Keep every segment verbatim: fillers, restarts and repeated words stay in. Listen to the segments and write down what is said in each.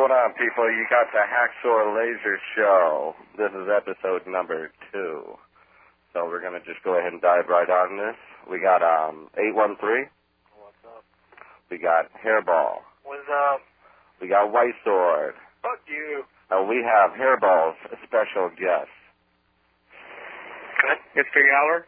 going on, people? You got the Hacksaw Laser Show. This is episode number two. So we're going to just go ahead and dive right on this. We got um eight one three. What's up? We got Hairball. What's up? We got White Sword. Fuck you. And we have Hairball's special guest. Good. Mister Yower.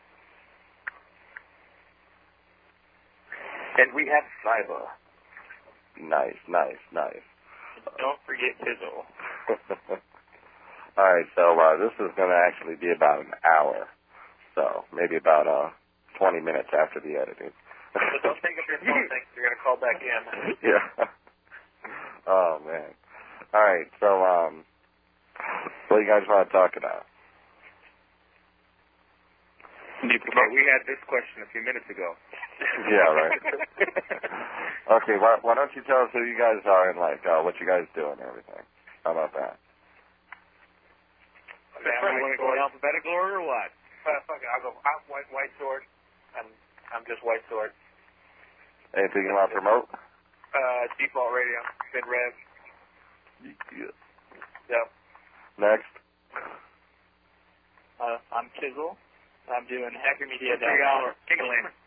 And we have Cyber. Nice, nice, nice. Don't forget Tizzle. All right, so uh, this is going to actually be about an hour. So maybe about uh, twenty minutes after the editing. So don't think of your phone thing. You're going to call back in. Yeah. Oh, man. All right, so um, what do you guys want to talk about? Okay, we had this question a few minutes ago. Yeah, right. Okay, why, why don't you tell us who you guys are and, like, uh, what you guys do and everything? How about that? Sam, you want to go in alphabetical order or what? Uh, fuck it, I'll go I'm white, white Sword. I'm, I'm just White Sword. Anything you want to promote? Uh, default radio, mid rev. Yeah. Yep. Next. Uh, I'm Kizzle. I'm doing Hacker Media. Three hour. Kick a lane.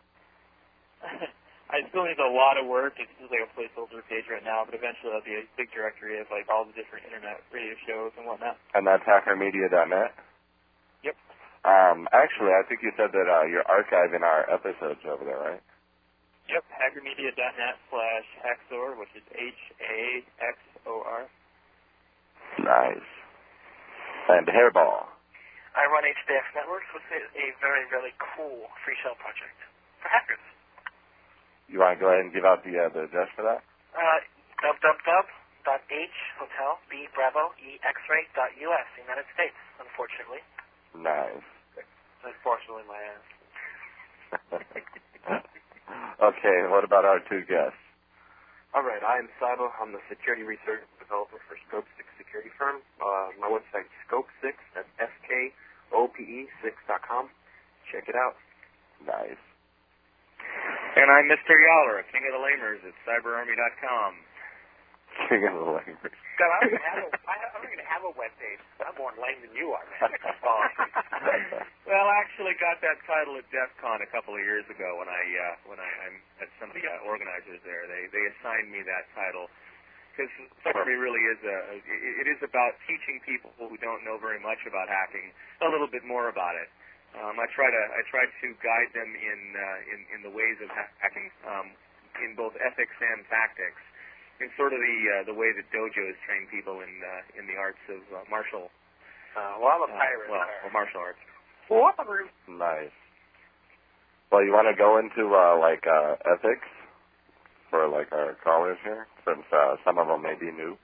I still need a lot of work. It's just like a placeholder page right now, but eventually there'll be a big directory of like all the different internet radio shows and whatnot. And that's hacker media dot net? Yep. Um, actually, I think you said that uh, you're archiving our episodes over there, right? Yep. hacker media dot net slash Haxor, which is H A X O R. Nice. And Hairball. I run H D X Networks, which is a very, very cool free shell project for hackers. You want to go ahead and give out the uh, the address for that? Uh, www.h hotel b bravo e x-ray dot u s, United States, unfortunately. Nice. Unfortunately, my ass. Okay, what about our two guests? All right, I am Sabo. I'm the security research developer for Scope six Security Firm. Uh, my website is Scope six, that's S K O P E six dot com. Check it out. Nice. And I'm Mister Yower, King of the Lamers at cyber army dot com. King of the Lamers. God, I don't even have a, I don't even have a web page. I'm more lame than you are, man. Well, I actually got that title at DEF CON a couple of years ago when I uh, when I, I'm at some of the uh, organizers there. They they assigned me that title because cyber army really is a it is about teaching people who don't know very much about hacking a little bit more about it. Um, I try to I try to guide them in uh, in in the ways of hacking um, in both ethics and tactics. In sort of the uh, the way that dojos train people in uh, in the arts of uh, martial. Uh, well, I'm a pirate. Uh, well, or martial arts. Nice. Well, you want to go into uh, like uh, ethics for like our callers here, since uh, some of them may be new.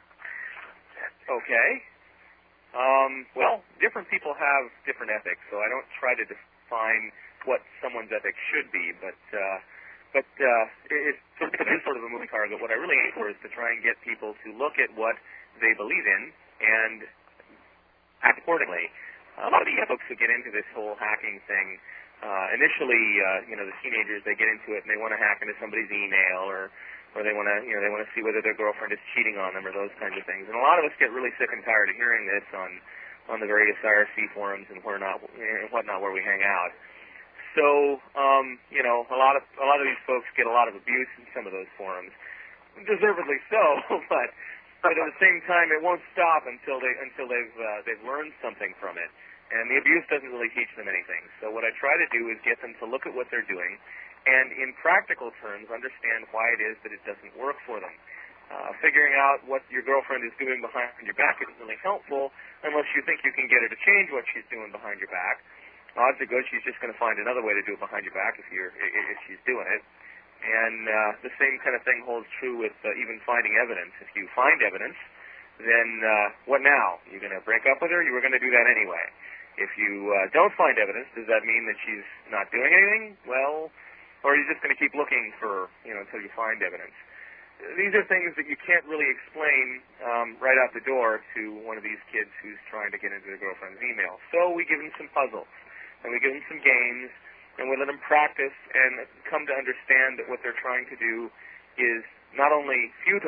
Okay. Um, well, different people have different ethics, so I don't try to define what someone's ethics should be, but. Uh, But uh, it, it is sort of a moving target. What I really aim for is to try and get people to look at what they believe in and act accordingly. A lot of the folks who get into this whole hacking thing, uh, initially, uh, you know, the teenagers, they get into it and they want to hack into somebody's email, or, or they want to, you know, they want to see whether their girlfriend is cheating on them, or those kinds of things. And a lot of us get really sick and tired of hearing this on, on the various I R C forums and where not, and whatnot, where we hang out. So, um, you know, a lot of a lot of these folks get a lot of abuse in some of those forums, deservedly so. But, but at the same time, it won't stop until they until they've uh, they've learned something from it, and the abuse doesn't really teach them anything. So, what I try to do is get them to look at what they're doing, and in practical terms, understand why it is that it doesn't work for them. Uh, figuring out what your girlfriend is doing behind your back isn't really helpful unless you think you can get her to change what she's doing behind your back. Odds are good she's just going to find another way to do it behind your back if you're if she's doing it. And uh, the same kind of thing holds true with uh, even finding evidence. If you find evidence, then uh, what now? You're going to break up with her? You were going to do that anyway. If you uh, don't find evidence, does that mean that she's not doing anything? Well, or are you just going to keep looking for, you know, until you find evidence? These are things that you can't really explain um, right out the door to one of these kids who's trying to get into their girlfriend's email. So we give them some puzzles. And we give them some games, and we let them practice and come to understand that what they're trying to do is not only futile,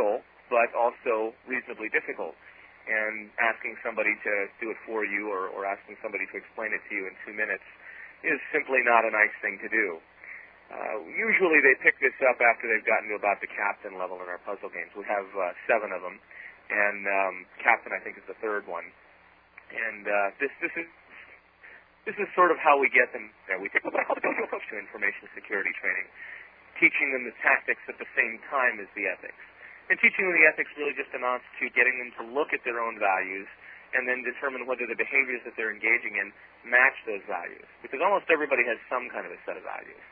but also reasonably difficult. And asking somebody to do it for you or, or asking somebody to explain it to you in two minutes is simply not a nice thing to do. Uh, usually they pick this up after they've gotten to about the captain level in our puzzle games. We have uh, seven of them, and um, captain I think is the third one. And uh, this this is this is sort of how we get them. Uh, we take what I call the dojo approach to information security training, teaching them the tactics at the same time as the ethics. And teaching them the ethics really just amounts to getting them to look at their own values and then determine whether the behaviors that they're engaging in match those values. Because almost everybody has some kind of a set of values.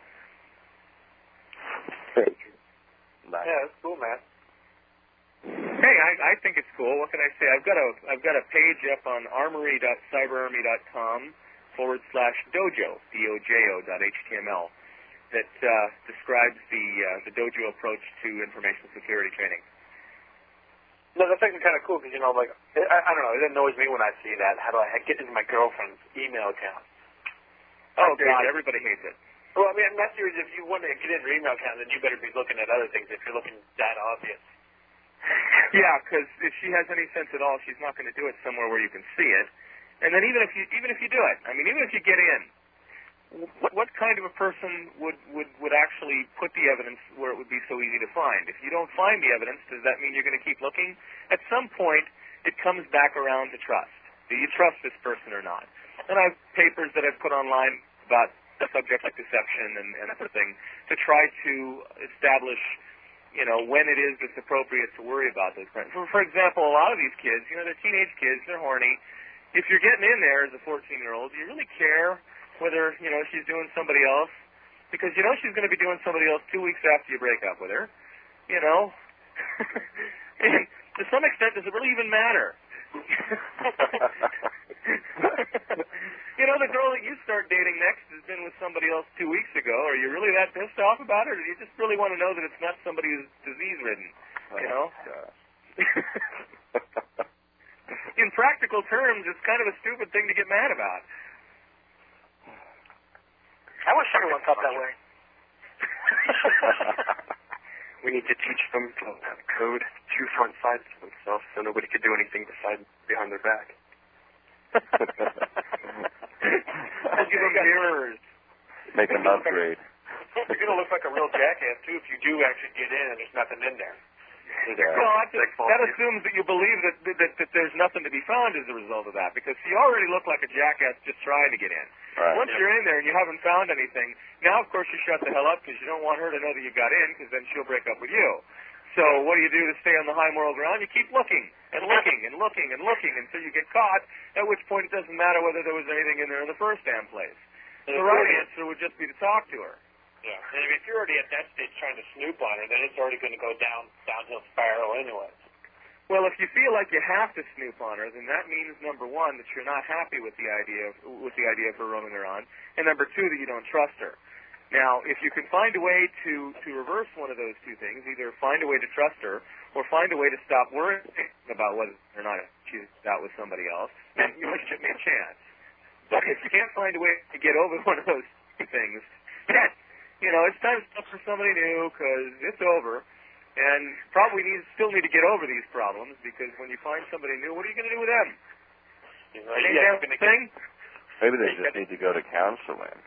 Nice. Yeah, that's cool, man. Hey, I, I think it's cool. What can I say? I've got a I've got a page up on armory dot cyberarmy dot com forward slash dojo, D O J O dot H T M L, that uh, describes the uh, the dojo approach to information security training. No, that's actually kind of cool because, you know, like, I, I don't know, it annoys me when I see that. How do I get into my girlfriend's email account? Oh, God, everybody hates it. Well, I mean, I'm not serious. If you want to get into your email account, then you better be looking at other things if you're looking that obvious. Yeah, because if she has any sense at all, she's not going to do it somewhere where you can see it. And then even if you even if you do it, I mean, even if you get in, what, what kind of a person would, would, would actually put the evidence where it would be so easy to find? If you don't find the evidence, does that mean you're going to keep looking? At some point, it comes back around to trust. Do you trust this person or not? And I have papers that I've put online about subjects like deception and, and that sort of thing to try to establish, you know, when it is that's appropriate to worry about those kinds. For, for example, a lot of these kids, you know, they're teenage kids, they're horny. If you're getting in there as a fourteen-year-old, do you really care whether, you know, she's doing somebody else? Because you know she's going to be doing somebody else two weeks after you break up with her, you know. And to some extent, does it really even matter? You know, the girl that you start dating next has been with somebody else two weeks ago. Are you really that pissed off about it, or do you just really want to know that it's not somebody who's disease-ridden, you know? In practical terms, it's kind of a stupid thing to get mad about. I wish everyone thought that way. We need to teach them to code two front sides to themselves so nobody could do anything beside behind their back. I'll give them mirrors. Make them upgrade. You're going to look like a real jackass, too, if you do actually get in and there's nothing in there. Yeah. Well, I just, that assumes that you believe that, that that there's nothing to be found as a result of that, because you already look like a jackass just trying to get in. Right. Once you're in there and you haven't found anything, now, of course, you shut the hell up because you don't want her to know that you got in, because then she'll break up with you. So what do you do to stay on the high moral ground? You keep looking and looking and looking and looking until you get caught, at which point it doesn't matter whether there was anything in there in the first damn place. The right answer would just be to talk to her. Yeah, and if you're already at that stage trying to snoop on her, then it's already going to go down downhill spiral anyway. Well, if you feel like you have to snoop on her, then that means, number one, that you're not happy with the idea of, with the idea of her roaming around, and number two, that you don't trust her. Now, if you can find a way to, to reverse one of those two things, either find a way to trust her or find a way to stop worrying about whether or not she's out with somebody else, then you might give me a chance. But if you can't find a way to get over one of those two things, then, you know, it's time to look for somebody new because it's over. And probably need, still need to get over these problems because when you find somebody new, what are you going to do with them? You know, Any yeah, damn thing? Maybe they just need to go to counseling.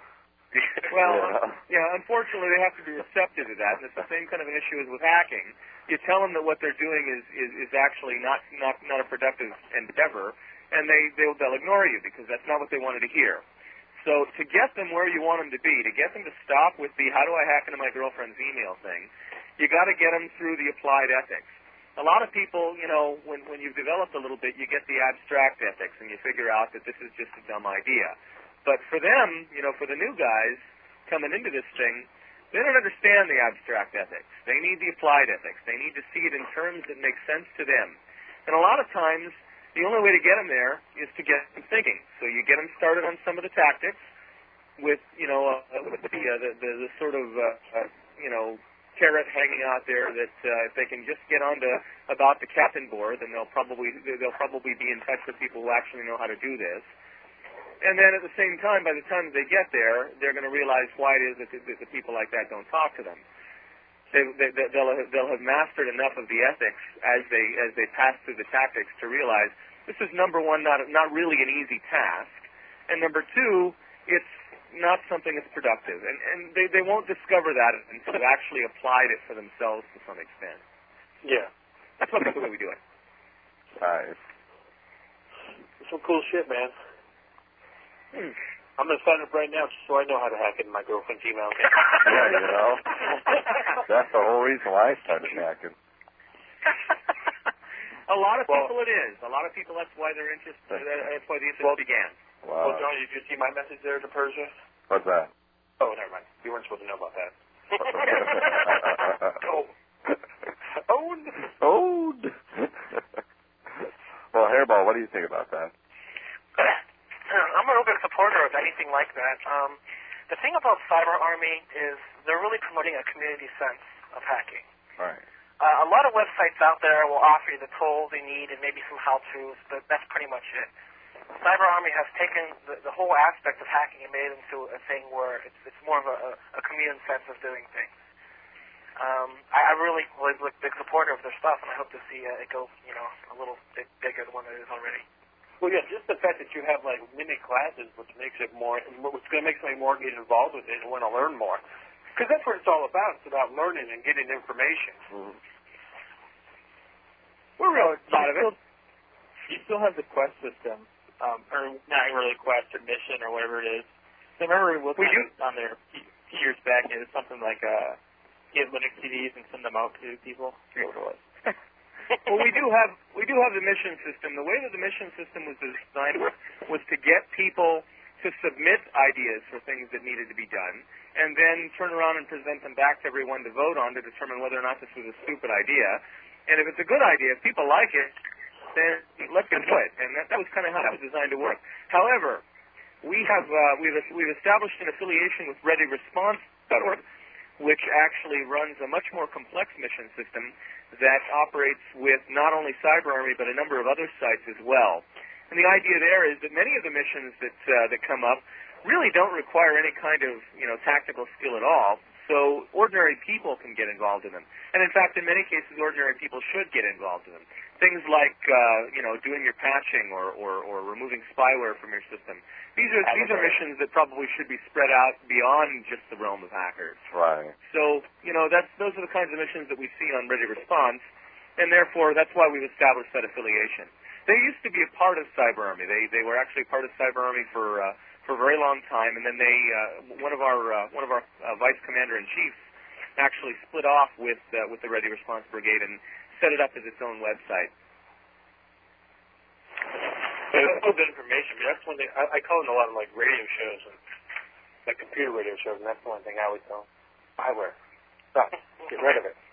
Well, yeah. yeah, unfortunately they have to be receptive to that, and it's the same kind of an issue as with hacking. You tell them that what they're doing is, is, is actually not, not, not a productive endeavor, and they, they'll, they'll ignore you because that's not what they wanted to hear. So to get them where you want them to be, to get them to stop with the how do I hack into my girlfriend's email thing, you got to get them through the applied ethics. A lot of people, you know, when, when you've developed a little bit, you get the abstract ethics, and you figure out that this is just a dumb idea. But for them, you know, for the new guys coming into this thing, they don't understand the abstract ethics. They need the applied ethics. They need to see it in terms that make sense to them. And a lot of times, the only way to get them there is to get them thinking. So you get them started on some of the tactics with, you know, uh, with the, uh, the, the, the sort of, uh, uh, you know, carrot hanging out there that uh, if they can just get onto about the captain board, then they'll probably they'll probably be in touch with people who actually know how to do this. And then at the same time, by the time they get there, they're going to realize why it is that the, that the people like that don't talk to them. they, they, they'll have, they'll have mastered enough of the ethics as they as they pass through the tactics to realize this is, number one, not not really an easy task, and number two, it's not something that's productive, and and they they won't discover that until they've actually applied it for themselves to some extent. Yeah, that's what that's the way we do it. Nice. Some cool shit, man. Hmm. I'm going to sign up right now just so I know how to hack into my girlfriend's email account. Yeah, you know. That's the whole reason why I started hacking. A lot of well, people it is. A lot of people, that's why they're interested. That's why the interest well, began. Wow. Well, John, did you see my message there to Persia? What's that? Oh, never mind. You weren't supposed to know about that. oh. Owned. Owned. Well, Hairball, what do you think about that? I'm a real big supporter of anything like that. Um, the thing about Cyber Army is they're really promoting a community sense of hacking. Right. Uh, a lot of websites out there will offer you the tools you need and maybe some how-tos, but that's pretty much it. Cyber Army has taken the, the whole aspect of hacking and made it into a thing where it's, it's more of a, a commune sense of doing things. Um, I, I really was a big supporter of their stuff, and I hope to see uh, it go, you know, a little bit bigger than what it is already. Well, yeah, just the fact that you have, like, mini classes, which makes it more, which is going to make somebody more get involved with it and want to learn more. Because that's what it's all about. It's about learning and getting information. Mm-hmm. We're real so proud of it. Still, you still have the Quest system, um, or not really Quest or Mission or whatever it is. So I remember looking we do. on there a few years back, and it was something like uh, get Linux C Ds and send them out to people. I forget what it was. Well, we do have we do have the mission system. The way that the mission system was designed was to get people to submit ideas for things that needed to be done, and then turn around and present them back to everyone to vote on to determine whether or not this was a stupid idea. And if it's a good idea, if people like it, then let's get to it. And that, that was kind of how that was designed to work. However, we have uh, we've we've established an affiliation with Ready Response dot org, which actually runs a much more complex mission system that operates with not only Cyber Army but a number of other sites as well. And the idea there is that many of the missions that uh, that come up really don't require any kind of you know tactical skill at all. So ordinary people can get involved in them. And in fact, in many cases, ordinary people should get involved in them. Things like, uh, you know, doing your patching or, or, or removing spyware from your system. These are these are missions that probably should be spread out beyond just the realm of hackers. Right. So, you know, that's those are the kinds of missions that we see on Ready Response, and therefore that's why we've established that affiliation. They used to be a part of Cyber Army. They they were actually part of Cyber Army for uh, for a very long time, and then they uh, one of our uh, one of our uh, vice commander in chiefs actually split off with uh, with the Ready Response Brigade and set it up as its own website. Yeah, that's good information, but that's one thing I, I call it a lot of like radio shows and like computer radio shows, and that's the one thing I always tell them. Spyware. Stop. Get rid of it.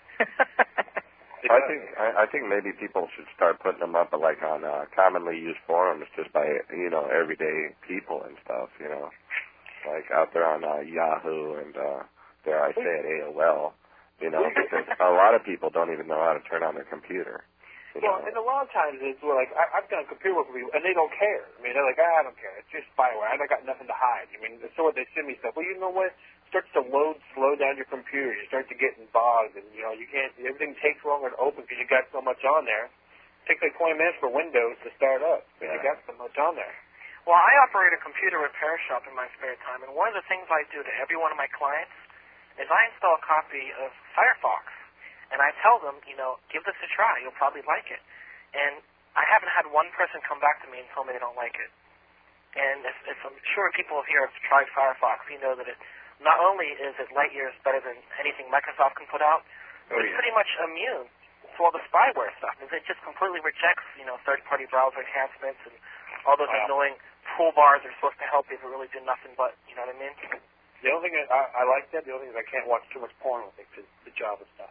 I think I, I think maybe people should start putting them up like on uh, commonly used forums, just by you know everyday people and stuff. You know, like out there on uh, Yahoo and uh, dare I say it, A O L. You know, because a lot of people don't even know how to turn on their computer. You Well, know? and a lot of times it's like I, I've done computer work with people, and they don't care. I mean, they're like, ah, I don't care. It's just spyware. I got nothing to hide. I mean, so what they send me stuff. Well, you know what? It starts to load, slow down your computer. You start to get bogged, and you know you can't. Everything takes longer to open because you got so much on there. It takes like twenty minutes for Windows to start up because Yeah. you got so much on there. Well, I operate a computer repair shop in my spare time, and one of the things I do to every one of my clients is I install a copy of Firefox, and I tell them, you know, give this a try. You'll probably like it. And I haven't had one person come back to me and tell me they don't like it. And if, if I'm sure people here have tried Firefox, you know that it not only is it light years better than anything Microsoft can put out, but Oh, it's yeah. pretty much immune to all the spyware stuff. It just completely rejects, you know, third-party browser enhancements and all those Wow. annoying toolbars are supposed to help you, but really do nothing but, you know what I mean? The only thing that I, I like that. The only thing is I can't watch too much porn with it because the Java stuff.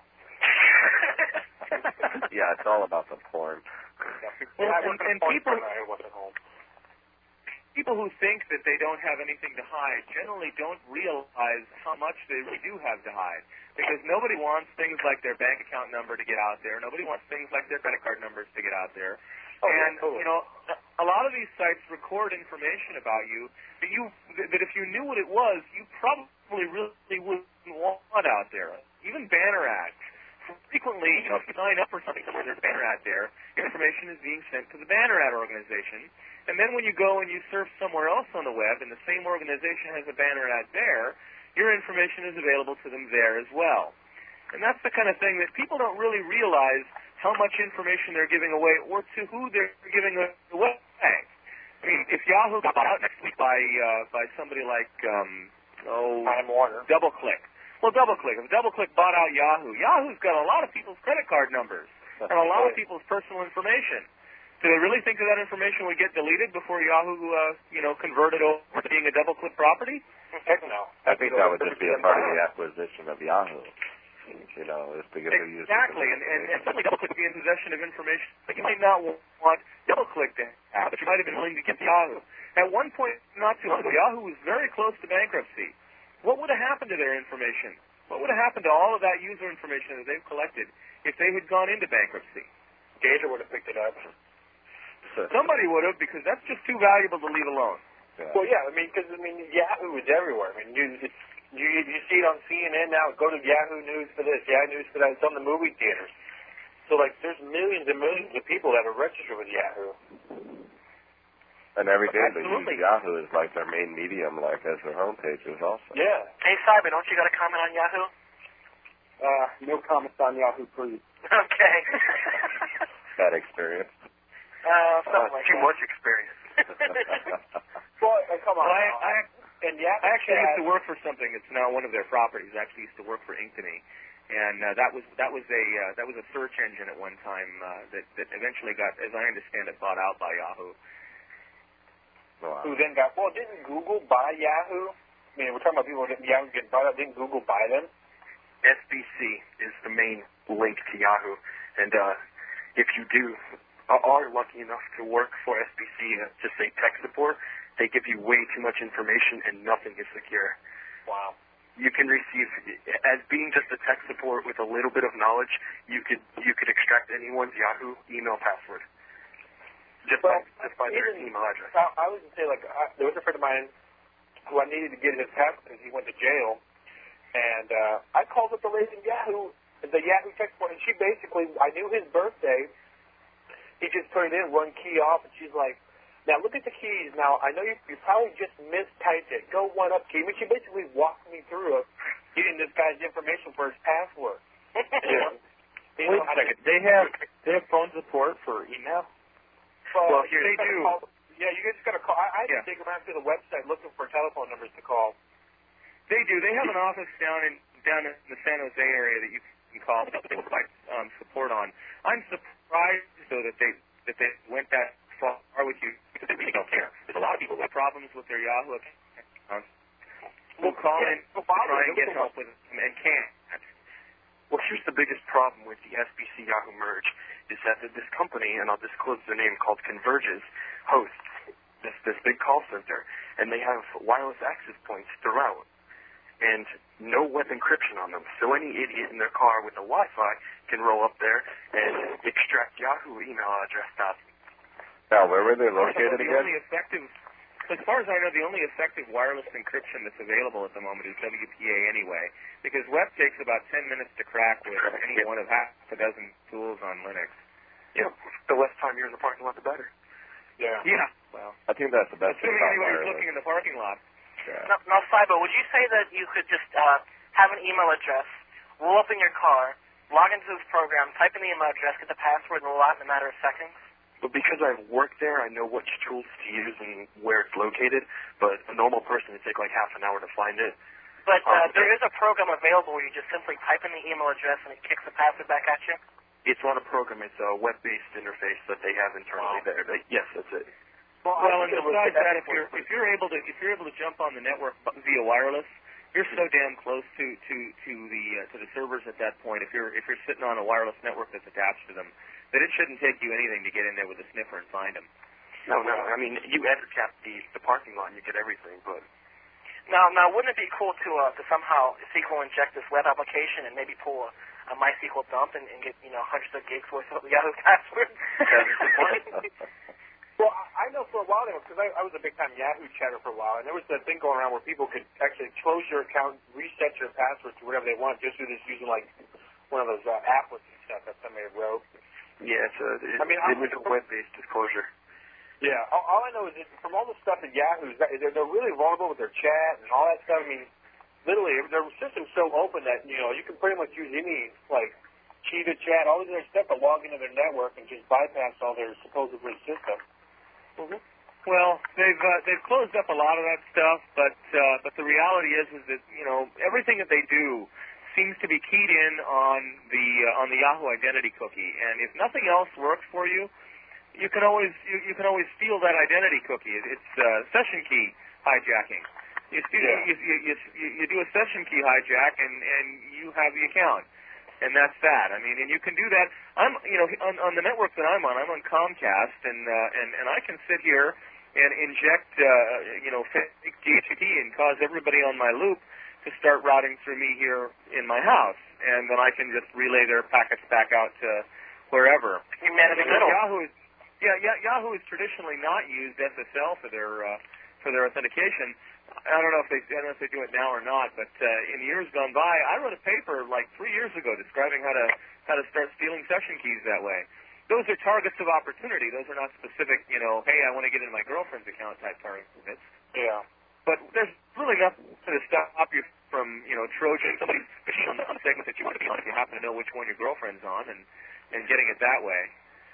Yeah, it's all about the porn. Well, I and- work in and porn people- when I was at home. People who think that they don't have anything to hide generally don't realize how much they really do have to hide. Because nobody wants things like their bank account number to get out there. Nobody wants things like their credit card numbers to get out there. Oh, yeah, and, totally. you know, a lot of these sites record information about you that you that if you knew what it was, you probably really wouldn't want out there. even banner ads. Frequently, you know, if you sign up for something where there's a banner ad there, information is being sent to the banner ad organization. And then when you go and you surf somewhere else on the web and the same organization has a banner ad there, your information is available to them there as well. And that's the kind of thing that people don't really realize how much information they're giving away or to who they're giving it away. I mean, if Yahoo got bought out next week by uh, by somebody like um, oh, Time Warner, DoubleClick. Well, DoubleClick. If DoubleClick bought out Yahoo, Yahoo's got a lot of people's credit card numbers and a lot of people's personal information. Do they really think that that information would get deleted before Yahoo, uh, you know, converted over to being a DoubleClick property? Heck no. I think that would just be a part of the acquisition of Yahoo. You know, is to get the use. Exactly, and, and, and certainly DoubleClick would be in possession of information that you might not want DoubleClick to have, but you might have been willing to give Yahoo. At one point, not too long ago, Yahoo was very close to bankruptcy. What would have happened to their information? What would have happened to all of that user information that they've collected if they had gone into bankruptcy? Gator would have picked it up. Somebody would have, because that's just too valuable to leave alone. Yeah. Well, yeah, I mean, because I mean, Yahoo is everywhere. I mean, you it's, you you see it on C N N now. Go to Yahoo News for this, Yahoo News for that. It's on the movie theaters. So, like, there's millions and millions of people that are registered with Yahoo. And every day they Absolutely. use Yahoo as like their main medium, like as their homepages also. Yeah. Hey, Cyber, don't you got a comment on Yahoo? Uh, no comments on Yahoo, please. Okay. Bad experience. Uh, something like Too that. much experience. Well, uh, come on. Well, I, now. I, and Yahoo I actually used has- to work for something that's now one of their properties. I actually used to work for Inktomy, and uh, that was that was a uh, that was a search engine at one time uh, that that eventually got, as I understand it, bought out by Yahoo. Wow. who then got, well, didn't Google buy Yahoo? I mean, we're talking about people that Yahoo getting bought out. Didn't Google buy them? S B C is the main link to Yahoo, and uh, if you do are lucky enough to work for S B C, uh, to say tech support, they give you way too much information and nothing is secure. Wow. You can receive, as being just a tech support with a little bit of knowledge, you could you could extract anyone's Yahoo email password just Well, by just by their even- email address. I, I was going to say, like, I, there was a friend of mine who I needed to get his password because he went to jail, and uh, I called up the lady in Yahoo, the Yahoo tech support, and she basically, I knew his birthday. He just put it in, one key off, and she's like, now look at the keys. Now, I know you, you probably just mistyped it. Go one up key. I mean, she basically walked me through it, getting this guy's information for his password. Yeah. You Wait know, a second. They have they have phone support for email? Well, Well, you they just gotta do. Call, yeah, you just got to call. I, I had Yeah. to dig around through the website looking for telephone numbers to call. They do. They have an office down in down in the San Jose area that you can call. They provide um, support on. I'm surprised though that they that they went that far with you because they really don't care. There's a lot of people with problems with their Yahoo accounts who call in to try and get help with them and can't. Well, here's the biggest problem with the S B C Yahoo merge is that this company, and I'll disclose their name, called Converges, hosts this, this big call center, and they have wireless access points throughout, and no web encryption on them. So any idiot in their car with a Wi-Fi can roll up there and extract Yahoo email address. Dot. Now, where were they So located the again? only effective, as far as I know, the only effective wireless encryption that's available at the moment is W P A anyway, because web takes about ten minutes to crack with any one of half a dozen tools on Linux. Yeah, the less time you're in the parking lot, the better. Yeah. Yeah. Well, I think that's the best thing assuming about anybody's wireless. looking in the parking lot. Yeah. Now, now, Cyber, would you say that you could just uh, have an email address, roll up in your car, log into this program, type in the email address, get the password, and roll out in a matter of seconds? But because I've worked there, I know which tools to use and where it's located, but a normal person would take like half an hour to find it. But uh, Um, there is a program available where you just simply type in the email address and it kicks the password back at you? It's not a program, it's a web-based interface that they have internally Wow. there. But yes, that's it. Well, Well, I and think it was besides the that, best if you're one. if you're able to if you're able to jump on the network via wireless, you're so damn close to to to the uh, to the servers at that point. If you're if you're sitting on a wireless network that's attached to them, that it shouldn't take you anything to get in there with a sniffer and find them. No, no, I mean, you enter cap the, the parking lot and you get everything, but Now, now, wouldn't it be cool to uh, to somehow S Q L inject this web application and maybe pull a, a MySQL dump and, and get you know hundreds of gigs worth of Yahoo passwords? Well, I I know for a while ago, because I, I was a big-time Yahoo chatter for a while, and there was that thing going around where people could actually close your account, reset your password to whatever they want, just through this using, like, one of those uh, applets and stuff that somebody wrote. Yeah, it's a, it, I mean, it was a web-based disclosure. Yeah, all, all I know is that from all the stuff at Yahoo, they're, they're really vulnerable with their chat and all that stuff. I mean, literally, their system's so open that, you know, you can pretty much use any, like, cheated chat, all this other stuff to log into their network and just bypass all their supposedly system. Mm-hmm. Well, they've uh, they've closed up a lot of that stuff, but uh, but the reality is is that, you know, everything that they do seems to be keyed in on the uh, on the Yahoo identity cookie, and if nothing else works for you, you can always you, you can always steal that identity cookie. It, it's uh, session key hijacking. You, steal, Yeah. you, you, you you do a session key hijack, and and you have the account. And that's that. I mean, and you can do that. I'm, you know, on, on the network that I'm on, I'm on Comcast, and uh, and and I can sit here and inject, uh, you know, fake D H C P and cause everybody on my loop to start routing through me here in my house, and then I can just relay their packets back out to wherever. You man in the middle. Yahoo is, yeah, yeah, Yahoo has traditionally not used S S L for their uh, for their authentication. I don't know if they I don't know if they do it now or not, but uh, in years gone by, I wrote a paper like three years ago describing how to how to start stealing session keys that way. Those are targets of opportunity. Those are not specific, you know, hey, I want to get into my girlfriend's account type targets. Yeah. But there's really nothing to stop you from, you know, Trojan somebody's machine on the segment that you want to be on if you happen to know which one your girlfriend's on, and and getting it that way.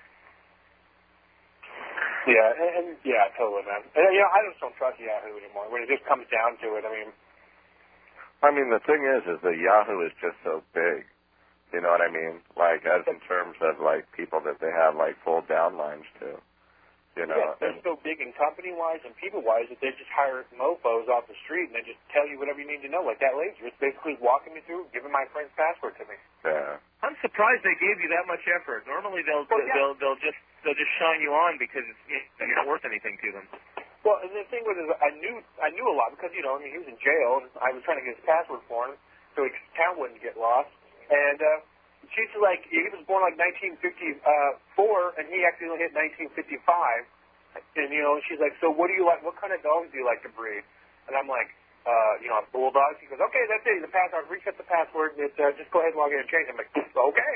Yeah, and, and yeah, totally, man. And, you know, I just don't trust Yahoo anymore. When it just comes down to it, I mean, I mean, the thing is, is that Yahoo is just so big. You know what I mean? Like, as in terms of like people that they have like full downlines to. You know, yeah, they're and, so big and company-wise and people-wise that they just hire mofos off the street and they just tell you whatever you need to know, like that lady. Just basically walking me through, giving my friend's password to me. yeah. I'm surprised they gave you that much effort. Normally they'll Well, yeah. they'll they'll just they'll just shine you on because it's, you're not worth anything to them. Well, and the thing was, is I knew I knew a lot because, you know, I mean, he was in jail and I was trying to get his password for him so his account wouldn't get lost. And uh, she's like, he was born like nineteen fifty-four and he actually only hit nineteen fifty-five. And, you know, she's like, so what do you like? What kind of dogs do you like to breed? And I'm like, uh, you know, bulldogs. He goes, okay, that's it. The password, reset the password. It's, uh, just go ahead and log in and change it. I'm like, okay.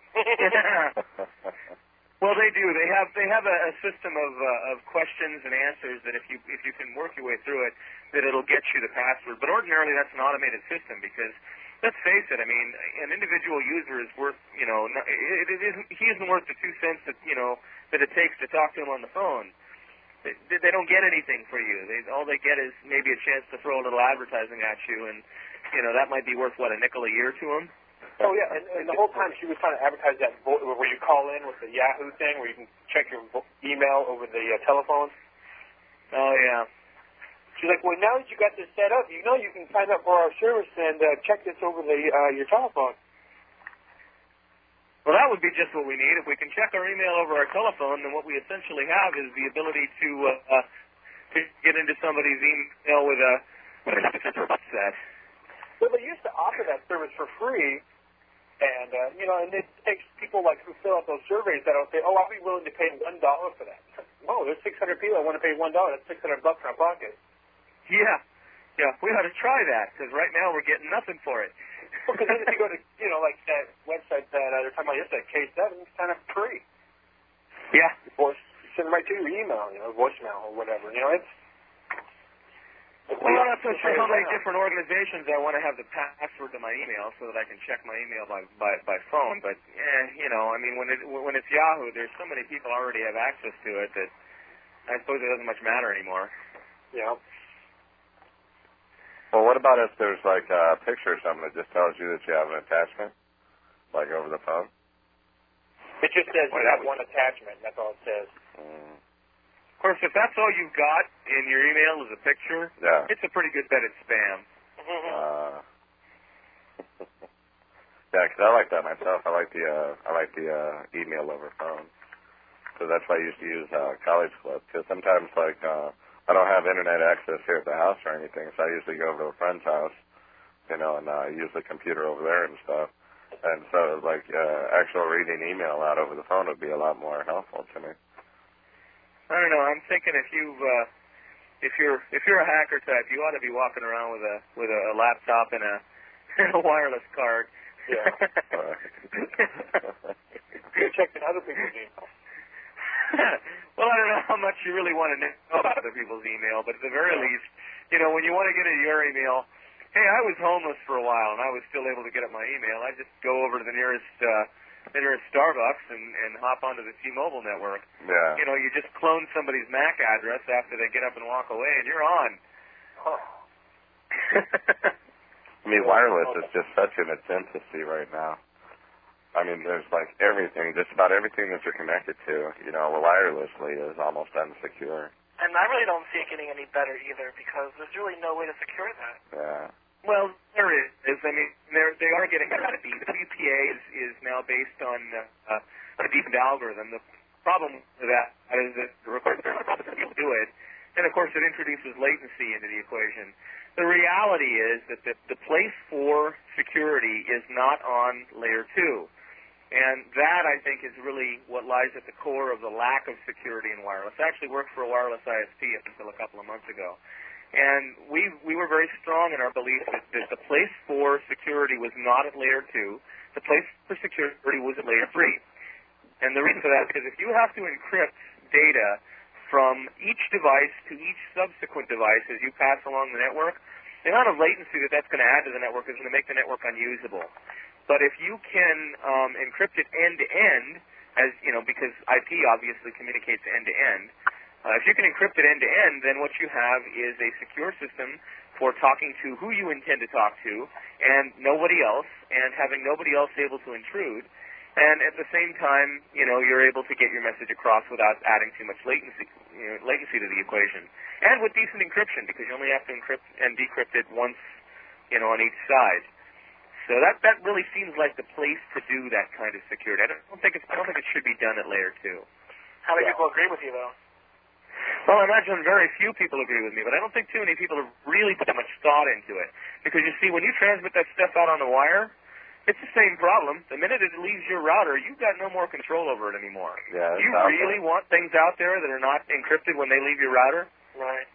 Well, they do. They have they have a, a system of uh, of questions and answers that if you if you can work your way through it, that it'll get you the password. But ordinarily, that's an automated system because, let's face it. I mean, an individual user is worth, you know, it, it isn't he isn't worth the two cents that you know that it takes to talk to him on the phone. They, they don't get anything for you. They, all they get is maybe a chance to throw a little advertising at you, and you know that might be worth what, a nickel a year to them. Oh yeah, and, and the whole time she was trying to advertise that vo- where you call in with the Yahoo thing, where you can check your vo- email over the uh, telephone. Oh yeah. She's like, well, now that you got this set up, you know you can sign up for our service and uh, check this over the uh, your telephone. Well, that would be just what we need. If we can check our email over our telephone, then what we essentially have is the ability to uh, uh, to get into somebody's email with a with a set. Well, they used to offer that service for free, and uh, you know, and it takes people like who fill out those surveys that will say, "Oh, I'll be willing to pay one dollar for that." Oh, there's six hundred people that want to pay one dollar. That's six hundred bucks in our pocket. Yeah, yeah, we ought to try that because right now we're getting nothing for it. Because then if you go to, you know, like that website that uh, they're talking about yesterday, K seven, it's kind of free. Yeah. Voice, send it right to your email, you know, voicemail or whatever. You know, it's. Well, I'm not so sure how many different organizations I want to have the password to my email so that I can check my email by by, by phone. But, eh, you know, I mean, when it when it's Yahoo, there's so many people already have access to it that I suppose it doesn't much matter anymore. Yeah. Well, what about if there's like a picture or something that just tells you that you have an attachment, like over the phone? It just says Well, you that have was- one attachment. That's all it says. Mm. Of course, if that's all you've got in your email is a picture, Yeah. it's a pretty good bet it's spam. Uh, yeah, 'cause I like that myself. I like the uh, I like the uh, email over phone. So that's why I used to use uh, College Club. Because sometimes like uh, I don't have internet access here at the house or anything, so I usually go over to a friend's house, you know, and uh, use the computer over there and stuff. And so like uh, actual reading email out over the phone would be a lot more helpful to me. I don't know. I'm thinking if you've uh, if you're if you're a hacker type, you ought to be walking around with a with a, a laptop and a, and a wireless card. Yeah. You're checking other people's email. Well, I don't know how much you really want to know about other people's email, but at the very least, you know, when you want to get at your email, hey, I was homeless for a while and I was still able to get at my email. I just go over to the nearest uh, the nearest Starbucks and, and hop onto the T-Mobile network. Yeah. You know, you just clone somebody's M A C address after they get up and walk away, and you're on. Oh. I mean, wireless is just such in its infancy right now. I mean, there's like everything, just about everything that you're connected to, you know, wirelessly is almost unsecure. And I really don't see it getting any better either because there's really no way to secure that. Yeah. Well, there is. I mean, they're, they are getting better at it. The W P A is, is now based on uh, a deepened algorithm. The problem with that is that the requirement to do it, and of course it introduces latency into the equation. The reality is that the, the place for security is not on layer two. And that, I think, is really what lies at the core of the lack of security in wireless. I actually worked for a wireless I S P up until a couple of months ago. And we we were very strong in our belief that, that the place for security was not at layer two. The place for security was at layer three. And the reason for that is because if you have to encrypt data from each device to each subsequent device as you pass along the network, the amount of latency that that's going to add to the network is going to make the network unusable. But if you can um, encrypt it end-to-end, as you know, because I P obviously communicates end-to-end, uh, if you can encrypt it end-to-end, then what you have is a secure system for talking to who you intend to talk to and nobody else, and having nobody else able to intrude. And at the same time, you know, you're able to get your message across without adding too much latency, you know, latency to the equation. And with decent encryption, because you only have to encrypt and decrypt it once, you know, on each side. So that that really seems like the place to do that kind of security. I don't think it's, I don't think it should be done at layer two. How many Yeah. people agree with you, though? Well, I imagine very few people agree with me, but I don't think too many people have really put that much thought into it. Because you see, when you transmit that stuff out on the wire, it's the same problem. The minute it leaves your router, you've got no more control over it anymore. Yeah. Do you really want things out there that are not encrypted when they leave your router? Right.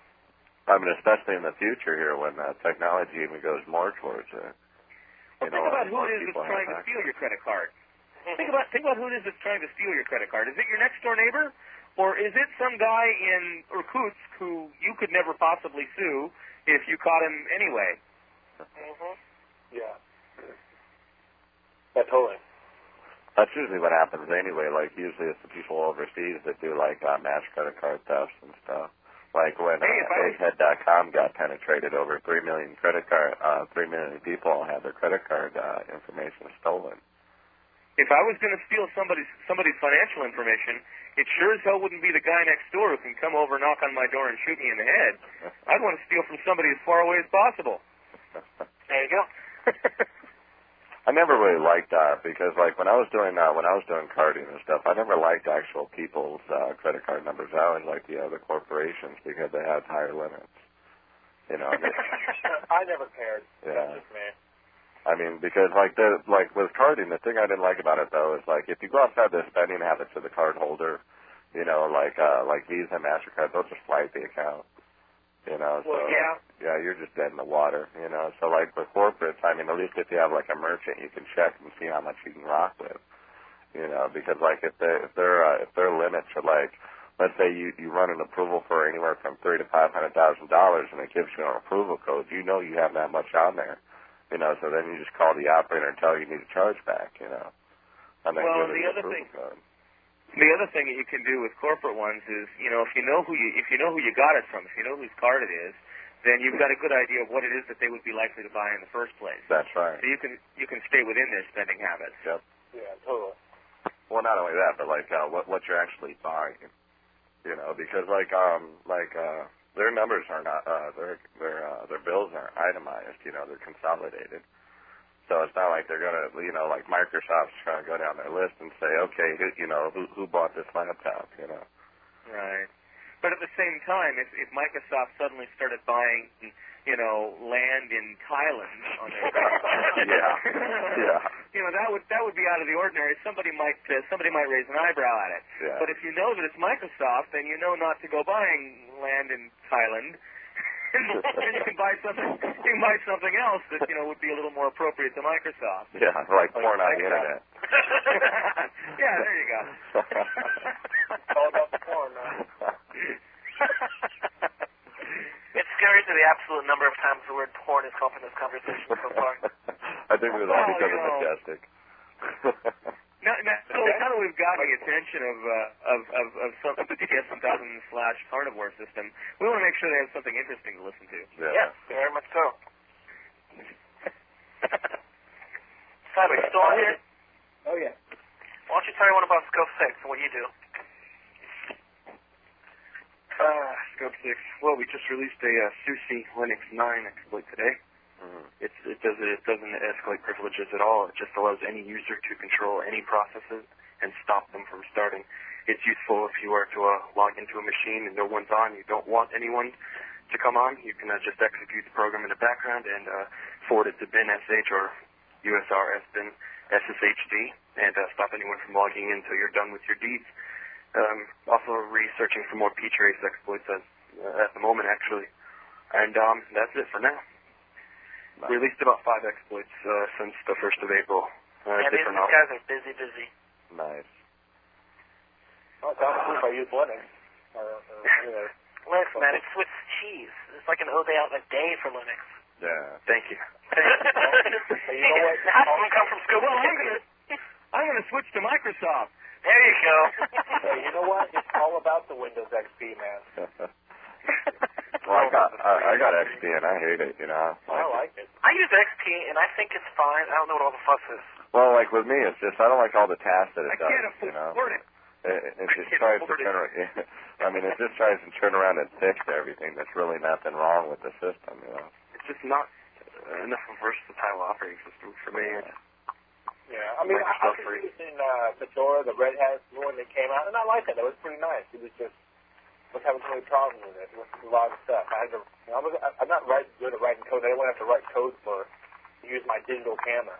I mean, especially in the future here when uh, technology even goes more towards it. Well, You think know, about who more it is people that's trying to have steal your credit card. Think about think about who it is that's trying to steal your credit card. Is it your next door neighbor, or is it some guy in Irkutsk who you could never possibly sue if you caught him anyway? Mm-hmm. Yeah. Yeah, totally. That's usually what happens anyway. Like, usually it's the people overseas that do, like, uh, mass credit card thefts and stuff. Like when Hey, if I uh, was- egghead dot com got penetrated, over three million credit card, uh, three million people had their credit card uh, information stolen. If I was going to steal somebody's somebody's financial information, it sure as hell wouldn't be the guy next door who can come over, knock on my door, and shoot me in the head. I'd want to steal from somebody as far away as possible. There you go. I never really liked that because, like, when I was doing uh, when I was doing carding and stuff, I never liked actual people's uh, credit card numbers. I always liked the other corporations because they had higher limits. You know. They, I never cared. Yeah. That's just me. I mean, because like the like with carding, the thing I didn't like about it though is like if you go outside the spending habits of the card holder, you know, like uh, like Visa, MasterCard, they'll just swipe the account. You know, so Well, yeah. yeah, you're just dead in the water. You know, so like with corporates, I mean, at least if you have like a merchant, you can check and see how much you can rock with. You know, because like if they if their uh, if their limits are like, let's say you you run an approval for anywhere from three to five hundred thousand dollars, and it gives you an approval code, you know you have that much on there. You know, so then you just call the operator and tell you you need a charge back. You know, and then Well, give it the the other approval thing- code. The other thing that you can do with corporate ones is, you know, if you know who you if you know who you got it from, if you know whose card it is, then you've got a good idea of what it is that they would be likely to buy in the first place. That's right. So you can you can stay within their spending habits. Yep. Yeah, totally. Well, not only that, but like uh, what what you're actually buying. You know, because like um like uh their numbers are not uh their their uh, their bills aren't itemized. You know, they're consolidated. So it's not like they're gonna, you know, like Microsoft's trying to go down their list and say, okay, who, you know, who who bought this laptop, you know? Right. But at the same time, if if Microsoft suddenly started buying, you know, land in Thailand on their Yeah. Yeah. You know, that would that would be out of the ordinary. Somebody might uh, somebody might raise an eyebrow at it. Yeah. But if you know that it's Microsoft, then you know not to go buying land in Thailand. And you can buy something. You can buy something else that you know would be a little more appropriate to Microsoft. Yeah, like porn on the internet. Yeah, there you go. It's all about the porn, man. It's scary to the absolute number of times the word porn has come up in this conversation so far. I think it was all Well, because you of know. Majestic. Now, now, so now that we've got the attention of uh, of of, of some of the T S one thousand slash carnivore system, we want to make sure they have something interesting to listen to. Yeah. Yes, very much so. Cyber, you still on here? Oh, yeah. Why don't you tell everyone about Scope six and what you do? Uh, Scope six. Well, we just released a uh, SUSE Linux nine exploit today. Mm-hmm. It's, it, does, it doesn't escalate privileges at all. It just allows any user to control any processes and stop them from starting. It's useful if you are to uh, log into a machine and no one's on, you don't want anyone to come on, you can uh, just execute the program in the background and uh, forward it to bin S H or U S R S bin S S H D and uh, stop anyone from logging in until you're done with your deeds. Um, also researching for more ptrace exploits as, uh, at the moment, actually. And um, that's it for now. Nice. We released about five exploits uh, since the first of April. Uh, Yeah, these different guys are busy, busy. Nice. Well, it's awesome if I use Linux. Or, or any other. Linux, man, it's Swiss cheese. It's like an ode out a day for Linux. Yeah. Thank you. Hey, you know what? Half of them come from Scope. Well, I'm gonna I'm gonna switch to Microsoft. There you go. Hey, you know what? It's all about the Windows X P, man. Well, I got I, I got X P and I hate it. You know. I like it. I use X P, and I think it's fine. I don't know what all the fuss is. Well, like with me, it's just I don't like all the tasks that it I does. can't You know. afford it. It, it just can't tries to afford it. turn. ar- I mean, it just tries to turn around and fix everything. There's really nothing wrong with the system. You know. It's just not uh, enough of a versatile operating system for me. It's, Yeah, I mean, I, I was using uh, Fedora, the Red Hat one that came out, and I liked it. It was pretty nice. It was just, I was having so many problems with it. It was a lot of stuff. I had to, you know, I was, I'm not right, good at writing code. I didn't want to have to write code for, to use my digital camera.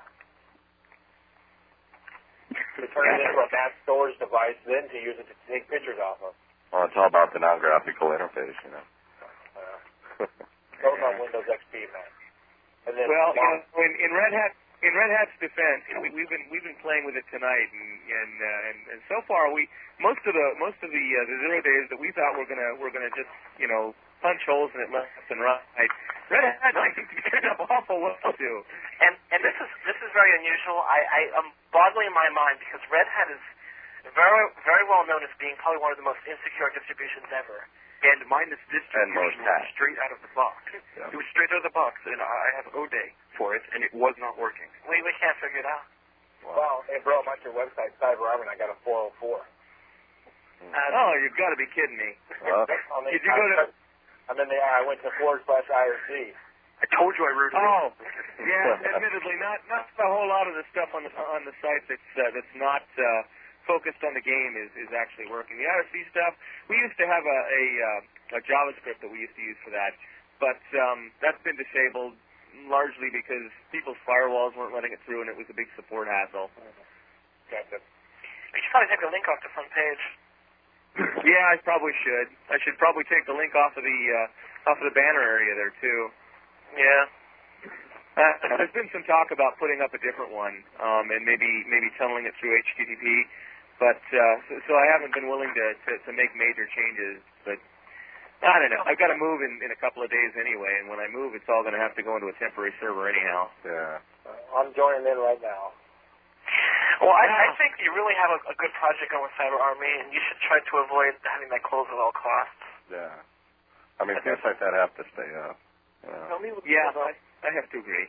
To turn it into a mass storage device, then to use it to take pictures off of. Well, it's all about the non-graphical interface. You know. Uh, those on Windows X P, man. And then, Well, you know, in, in Red Hat, in Red Hat's defense, you know, we, we've been we've been playing with it tonight, and and uh, and, and so far we most of the most of the uh, the zero days that we thought we're gonna we're gonna just you know punch holes in it left and right. Red Hat I think turned up awful well too. And and this is this is very unusual. I, I am boggling in my mind because Red Hat is very very well known as being probably one of the most insecure distributions ever. and mine is And distribution most was hacks. straight out of the box. Yeah. It was straight out of the box, and I have O'Day for it, and it was not working. We we can't figure it out. well, hey, bro, I'm on your website, CyberArmor, and I got a four oh four. Uh, oh, you've got to be kidding me. Well, On the, Did you go to- And then the, I went to forward slash I R C. I told you I wrote it. Oh, yeah. Admittedly, not not a whole lot of the stuff on the on the site that's uh, that's not uh, focused on the game is, is actually working. The I R C stuff, we used to have a a, uh, a JavaScript that we used to use for that, but um, that's been disabled largely because people's firewalls weren't letting it through, and it was a big support hassle. Gotcha. We should probably take the link off the front page. Yeah, I probably should. I should probably take the link off of the uh, off of the banner area there too. Yeah. Uh, there's been some talk about putting up a different one, um, and maybe maybe tunneling it through H T T P, but uh, so, so I haven't been willing to, to, to make major changes. But I don't know. I've got to move in, in a couple of days anyway, and when I move, it's all going to have to go into a temporary server anyhow. yeah. Uh, I'm joining in right now. Well, I, I think you really have a, a good project going with CyberArmy, and you should try to avoid having that close at all costs. Yeah. I mean, things like that have to stay up. Yeah. Tell me what Yeah, I, I have to agree.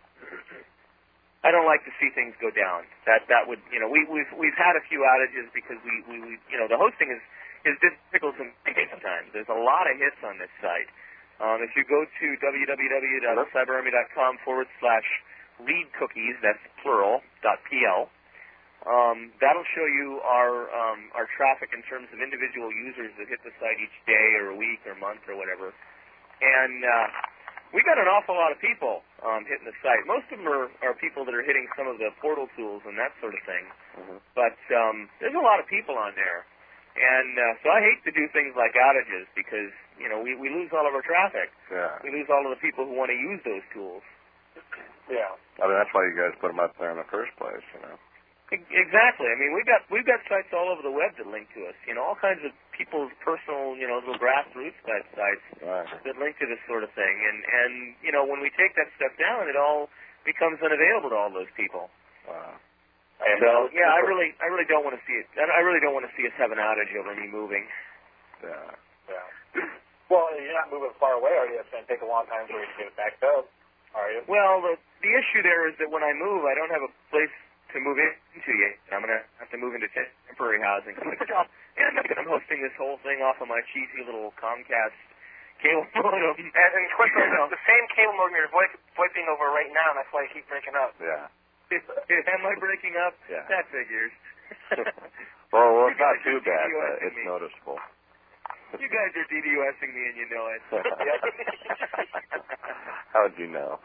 I don't like to see things go down. That that would, you know, we, we've we've had a few outages because we, we, we you know, the hosting is is difficult to make sometimes. There's a lot of hits on this site. Um, if you go to www.cyberarmy.com forward slash read cookies, that's plural, dot pl. Um, that'll show you our um, our traffic in terms of individual users that hit the site each day or a week or month or whatever. And uh, we got an awful lot of people um, hitting the site. Most of them are, are people that are hitting some of the portal tools and that sort of thing. Mm-hmm. But um, there's a lot of people on there. And uh, so I hate to do things like outages because, you know, we, we lose all of our traffic. Yeah. We lose all of the people who want to use those tools. Yeah. I mean, that's why you guys put them up there in the first place, you know. Exactly. I mean, we've got we've got sites all over the web that link to us. You know, all kinds of people's personal, you know, little grassroots type sites Right. that link to this sort of thing. And and you know, when we take that stuff down, it all becomes unavailable to all those people. Wow. And, So uh, yeah, I really I really don't want to see it. I really don't want to see us have an outage over me moving. Yeah. Yeah. Well, you're not moving far away, are you? It's going to take a long time for you to get it backed up, are you? Well, the the issue there is that when I move, I don't have a place to move into yet. I'm going to have to move into temporary housing. And I'm hosting this whole thing off of my cheesy little Comcast cable modem. And, and quickly, the same cable modem you're VoIP, VoIPing over right now, and that's why you keep breaking up. Yeah. Am I breaking up? Yeah. That figures. well, well, it's You not guys too are bad, DDoSing but it's me. noticeable. You guys are DDoSing me and you know it. How'd you know?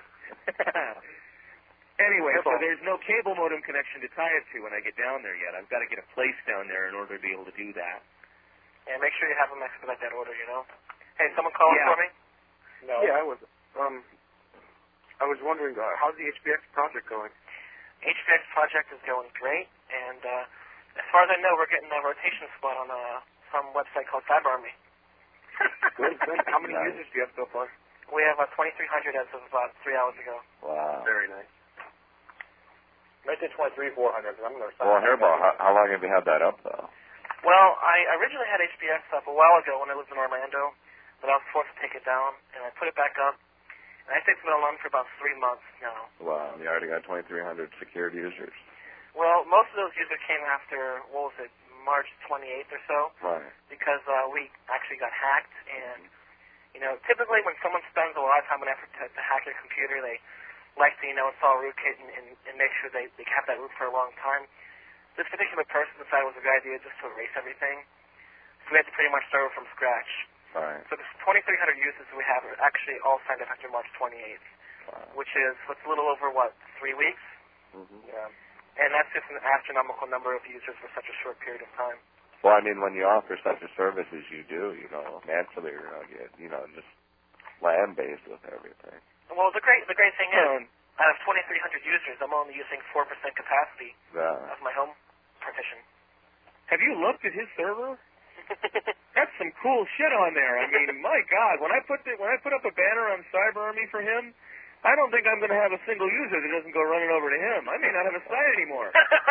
Anyway, so there's no cable modem connection to tie it to when I get down there yet. I've got to get a place down there in order to be able to do that. Yeah, make sure you have them expedite that order, you know. Hey, someone called Yeah. for me? No. Yeah, I was. Um, I was wondering, uh, how's the H B X project going? H B X project is going great, and uh, as far as I know, we're getting a rotation spot on uh, some website called CyberArmy. Good, good. How many Nice. users do you have so far? We have uh, twenty-three hundred as of about three hours ago. Wow. Very nice. Make it twenty-three four hundred, because I'm going to Well, Hairball, how, how long have you had that up, though? Well, I originally had H B X up a while ago when I lived in Orlando, but I was forced to take it down, and I put it back up. And I think it's been on for about three months now. Wow, you already got twenty-three hundred secured users. Well, most of those users came after, what was it, March twenty-eighth or so, Right. because uh, we actually got hacked. And, you know, typically when someone spends a lot of time and effort to, to hack your computer, they like to, you know, install a rootkit and, and, and make sure they, they have that root for a long time. This particular person decided it was a good idea just to erase everything. So we had to pretty much start from scratch. Right. So the twenty-three hundred users we have are actually all signed up after March twenty-eighth, Wow. which is what's a little over, what, three weeks? Mm-hmm. Yeah. And that's just an astronomical number of users for such a short period of time. Well, I mean, when you offer such a service as you do, you know, naturally you're going to get, you know, just land-based with everything. Well, the great the great thing is, Um, out of twenty-three hundred users, I'm only using four percent capacity Yeah. of my home partition. have you looked at his server? That's some cool shit on there. I mean, my God, when I put the, when I put up a banner on CyberArmy for him, I don't think I'm going to have a single user that doesn't go running over to him. I may not have a site anymore.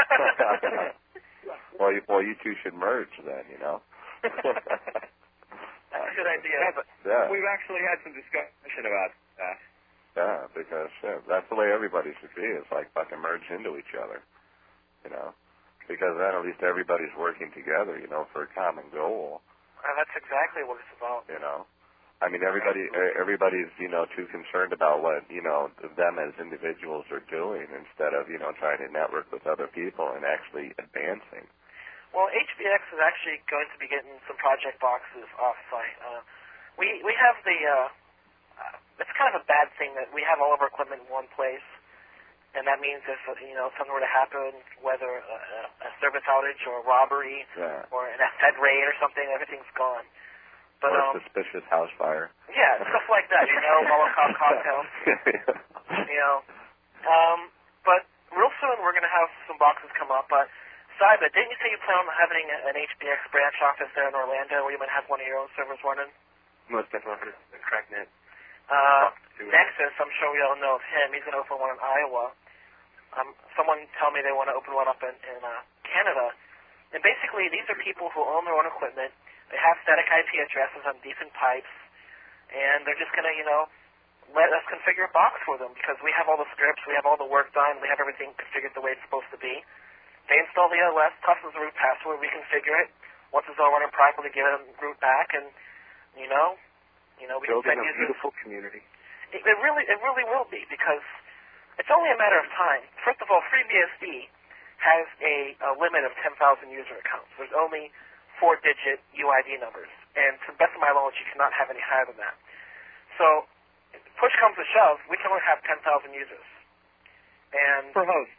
well, you, well, you two should merge then, you know. That's a good idea. But Yeah. We've actually had some discussion about that. Yeah, because yeah, that's the way everybody should be. It's like fucking merge into each other, you know. Because then at least everybody's working together, you know, for a common goal, uh, that's exactly what it's about. you know. I mean, everybody, e- everybody's, you know, too concerned about what, you know, them as individuals are doing instead of, you know, trying to network with other people and actually advancing. Well, H B X is actually going to be getting some project boxes off-site. Uh, we we have the. Uh, uh, it's kind of a bad thing that we have all of our equipment in one place, and that means if uh, you know something were to happen, whether a, a service outage or a robbery Yeah. or an Fed raid or something, everything's gone. But or um, a suspicious house fire. yeah, stuff like that. You know, Molotov cocktails. You know, um, but real soon we're going to have some boxes come up. But Cyber, didn't you say you plan on having an H B X branch office there in Orlando where you might have one of your own servers running? Most definitely. The CrackNet. Uh, to, uh, Nexus, I'm sure we all know of him. He's going to open one in Iowa. Um, someone tell me they want to open one up in, in uh, Canada. And basically, these are people who own their own equipment. They have static I P addresses on decent pipes, and they're just going to, you know, let us configure a box for them because we have all the scripts, we have all the work done, we have everything configured the way it's supposed to be. They install the L S, toss us the root password, we configure it. Once it's all running properly, give them root back, and, you know, you know, we building can a send users. beautiful community. It, it really, it really will be because it's only a matter of time. First of all, FreeBSD has a, a limit of ten thousand user accounts. There's only four-digit U I D numbers, and to the best of my knowledge, you cannot have any higher than that. So push comes to shove, we can only have ten thousand users. And Per host.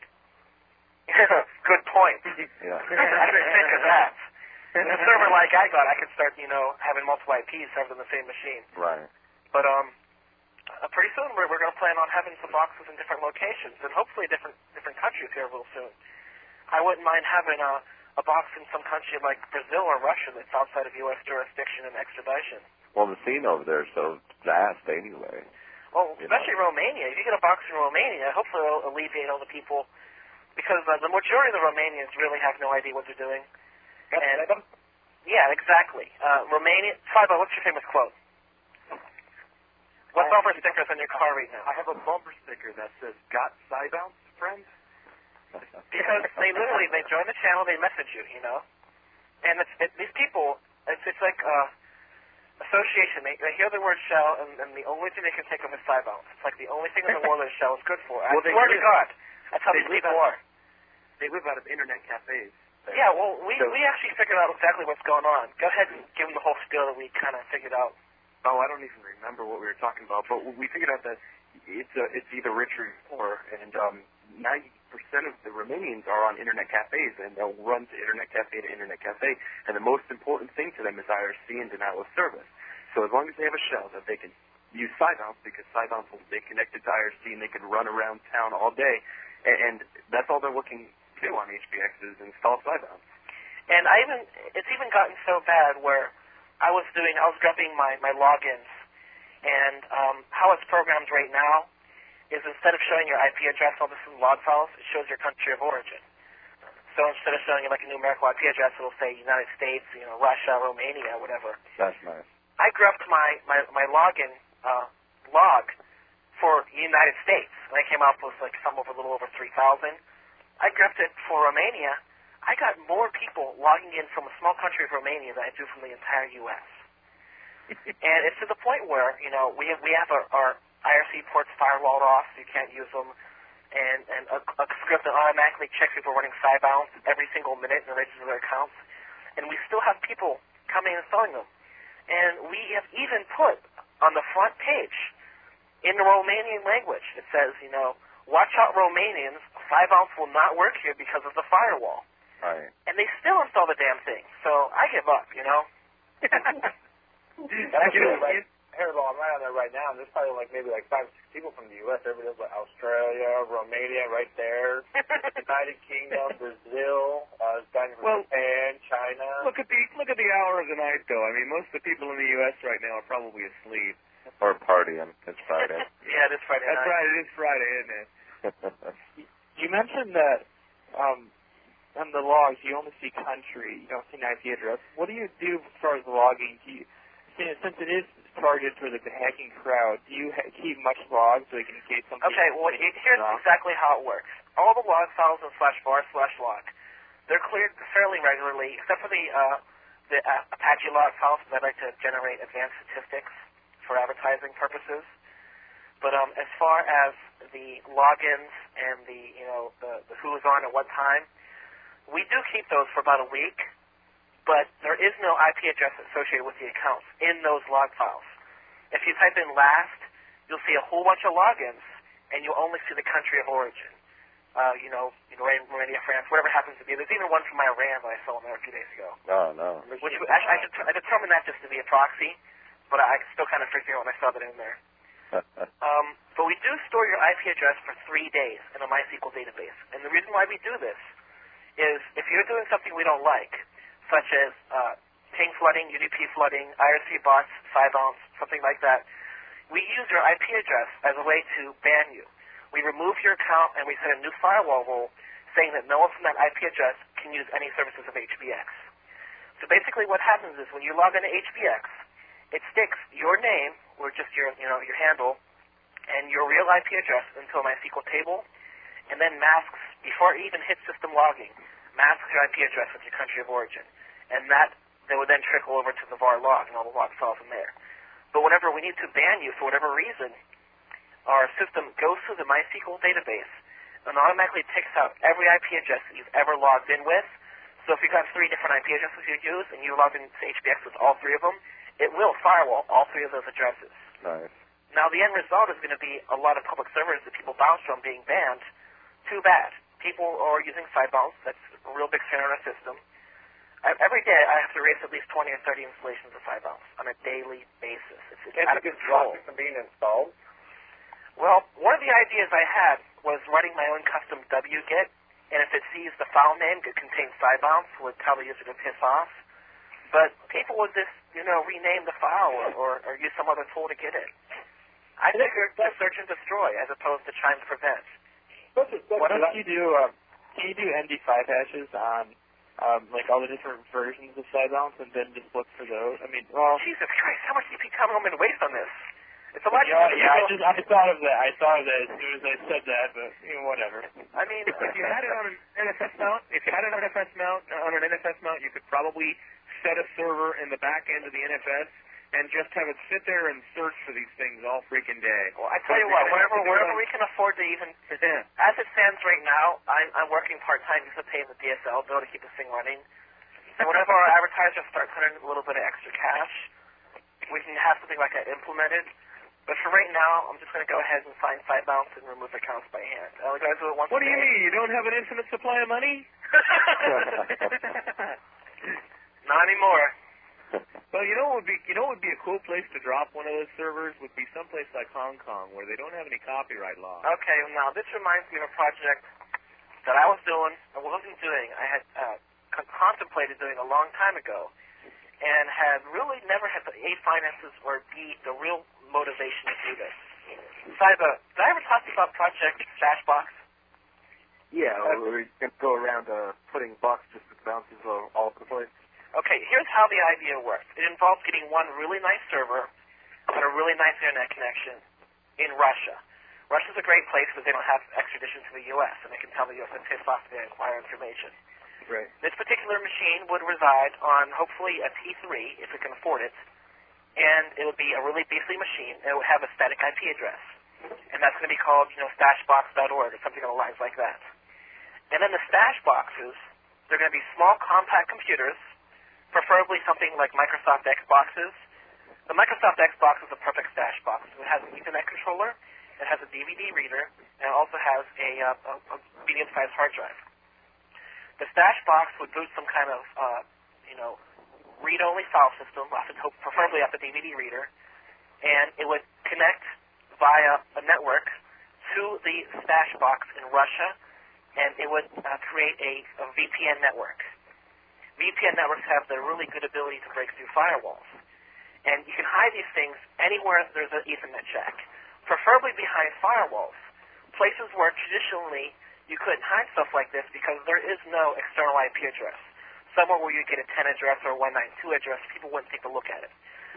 good point. Yeah. I didn't think of that. In a server like I got, I could start, you know, having multiple I Ps served on the same machine. Right. But um, uh, pretty soon we're, we're going to plan on having some boxes in different locations and hopefully different different countries here real soon. I wouldn't mind having a, a box in some country like Brazil or Russia that's outside of U S jurisdiction and extradition. Well, the scene over there is so vast anyway. Well, You especially know. Romania. If you get a box in Romania, hopefully it'll alleviate all the people, because uh, the majority of the Romanians really have no idea what they're doing. And, yeah, exactly. Uh, Romania. Fibo, what's your famous quote? What's over stickers on your car right now? I have a bumper sticker that says, "Got Cybounce, friend?" Because they literally, they join the channel, they message you, you know? And it's, it, these people, it's, it's like uh, association. They, they hear the word shell, and, and the only thing they can think of is Cybounce. It's like the only thing in the world that shell is good for. I Well, they swear to live- God. That's how they these people live are. They live out of internet cafes. there. Yeah, well, we, So- we actually figured out exactly what's going on. Go ahead and give them the whole spiel that we kind of figured out. Oh, I don't even remember what we were talking about, but we figured out that it's a, it's either rich or poor, and um, ninety percent of the Romanians are on internet cafes, and they'll run to internet cafe to internet cafe, and the most important thing to them is I R C and denial of service. So as long as they have a shell that they can use Cybounce, because Cybounce will stay connected to I R C, and they can run around town all day, and, and that's all they're looking to do on H B X is install Cybounce. And I even, it's even gotten so bad where I was doing, I was grabbing my, my logins, and um, how it's programmed right now is instead of showing your I P address all this in log files, it shows your country of origin. So instead of showing you like a numerical I P address, it'll say United States, you know, Russia, Romania, whatever. That's nice. I grabbed my, my, my login uh, log for the United States, and I came up with like some over a little over three thousand. I grabbed it for Romania. I got more people logging in from a small country of Romania than I do from the entire U S And it's to the point where, you know, we have, we have our, our I R C ports firewalled off, so you can't use them, and, and a, a script that automatically checks people running Cybounce every single minute and registers their accounts. And we still have people coming and installing them. And we have even put on the front page, in the Romanian language, it says, you know, watch out Romanians, Cybounce will not work here because of the firewall. Right. And they still install the damn thing. So I give up, you know. Actually, right, Hairball, I'm right on there right now, and there's probably like maybe like five, six people from the U S Everybody knows like Australia, Romania, right there, United Kingdom, Brazil, uh, guys from Well, Japan, China. Look at the look at the hour of the night, though. I mean, most of the people in the U S right now are probably asleep. Or partying. It's Friday. Yeah, it is Friday That's night. right. It is Friday, isn't it? You mentioned that um, on the logs you only see country, you don't see an I P address. What do you do as far as logging? Do you, since it is targeted for like the hacking crowd, do you ha- keep much logs so you can in case something? Okay, well, it, here's exactly how it works. All the log files in slash var slash log, they're cleared fairly regularly, except for the uh, the uh, Apache log files that I like to generate advanced statistics for advertising purposes. But um, as far as the logins and the you know the, the who's on at what time, we do keep those for about a week. But there is no I P address associated with the accounts in those log files. If you type in last, you'll see a whole bunch of logins, and you'll only see the country of origin. Uh, you know, you know, Romania, France, whatever it happens to be. There's even one from Iran that I saw in there a few days ago. Oh, no. Which I, I, det- I determined that just to be a proxy, but I still kind of freaked out when I saw that in there. Um, but we do store your I P address for three days in a MySQL database. And the reason why we do this is if you're doing something we don't like, such as uh, ping flooding, U D P flooding, I R C bots, Cybounce, something like that, we use your I P address as a way to ban you. We remove your account and we set a new firewall rule saying that no one from that I P address can use any services of H B X. So basically what happens is when you log into H B X, it sticks your name, or just your, you know, your handle, and your real I P address into a MySQL table, and then masks, before it even hits system logging, masks your I P address with your country of origin. And that, they would then trickle over to the var log and all the log files in there. But whenever we need to ban you for whatever reason, our system goes through the MySQL database and automatically picks out every I P address that you've ever logged in with. So if you've got three different I P addresses you use and you log into H B X with all three of them, it will firewall all three of those addresses. Nice. Now, the end result is going to be a lot of public servers that people bounce from being banned. Too bad. People are using Sidebounce. That's a real big fan in our system. I, every day, I have to erase at least twenty or thirty installations of Sidebounce on a daily basis. It's, it's Can't out of you just control. block it from being installed? Well, one of the ideas I had was writing my own custom wget, and if it sees the file name that contains Sidebounce, would tell the user to piss off. But people would just, you know, rename the file or, or, or use some other tool to get it. I figured to search and destroy as opposed to trying to prevent. Why don't you do, um, can you do M D five hashes on, um, like all the different versions of Sidebounce and then just look for those? I mean, well... Jesus Christ, how much C P time am I going to waste on this? It's a lot. Yeah, yeah, I just, I thought of that. I thought of that as soon as I said that, but, you know, whatever. I mean, if you had it on an N F S mount, if you had it on an N F S mount, on an N F S mount, you could probably set a server in the back end of the N F S and just have it sit there and search for these things all freaking day. Well, I tell you what, whenever, whenever we can afford to even, yeah. as it stands right now, I'm, I'm working part-time just to pay the D S L bill to keep this thing running. And whenever our advertisers start putting a little bit of extra cash, we can have something like that implemented. But for right now, I'm just going to go ahead and find Sidebounce and remove accounts by hand. I'll guys do it once What a do you day. mean? You don't have an infinite supply of money? Not anymore. Well, you know what would be you know what would be a cool place to drop one of those servers would be someplace like Hong Kong where they don't have any copyright law. Okay, now this reminds me of a project that I was doing, I wasn't doing, I had uh, con- contemplated doing a long time ago, and had really never had the A finances or B the real motivation to do this. Cyber, did I ever talk to you about Project Stashbox? Yeah, we're going to go around uh, putting boxes with bounces all all over the place. Okay, here's how the idea works. It involves getting one really nice server and a really nice internet connection in Russia. Russia's a great place because they don't have extradition to the U S, and they can tell the U S to piss off if they acquire information. Right. This particular machine would reside on, hopefully, a T three, if it can afford it, and it would be a really beastly machine, and it would have a static I P address. And that's going to be called, you know, stashbox dot org or something along the lines like that. And then the stash boxes, they're going to be small, compact computers, preferably something like Microsoft Xboxes. The Microsoft Xbox is a perfect stash box. It has an Ethernet controller, it has a D V D reader, and it also has a, uh, a, a medium-sized hard drive. The stash box would boot some kind of, uh, you know, read-only file system, preferably off the D V D reader, and it would connect via a network to the stash box in Russia, and it would uh, create a, a V P N network. V P N networks have the really good ability to break through firewalls. And you can hide these things anywhere there's an Ethernet jack, preferably behind firewalls, places where traditionally you couldn't hide stuff like this because there is no external I P address. Somewhere where you get a ten address or a one ninety-two address, people wouldn't take a look at it.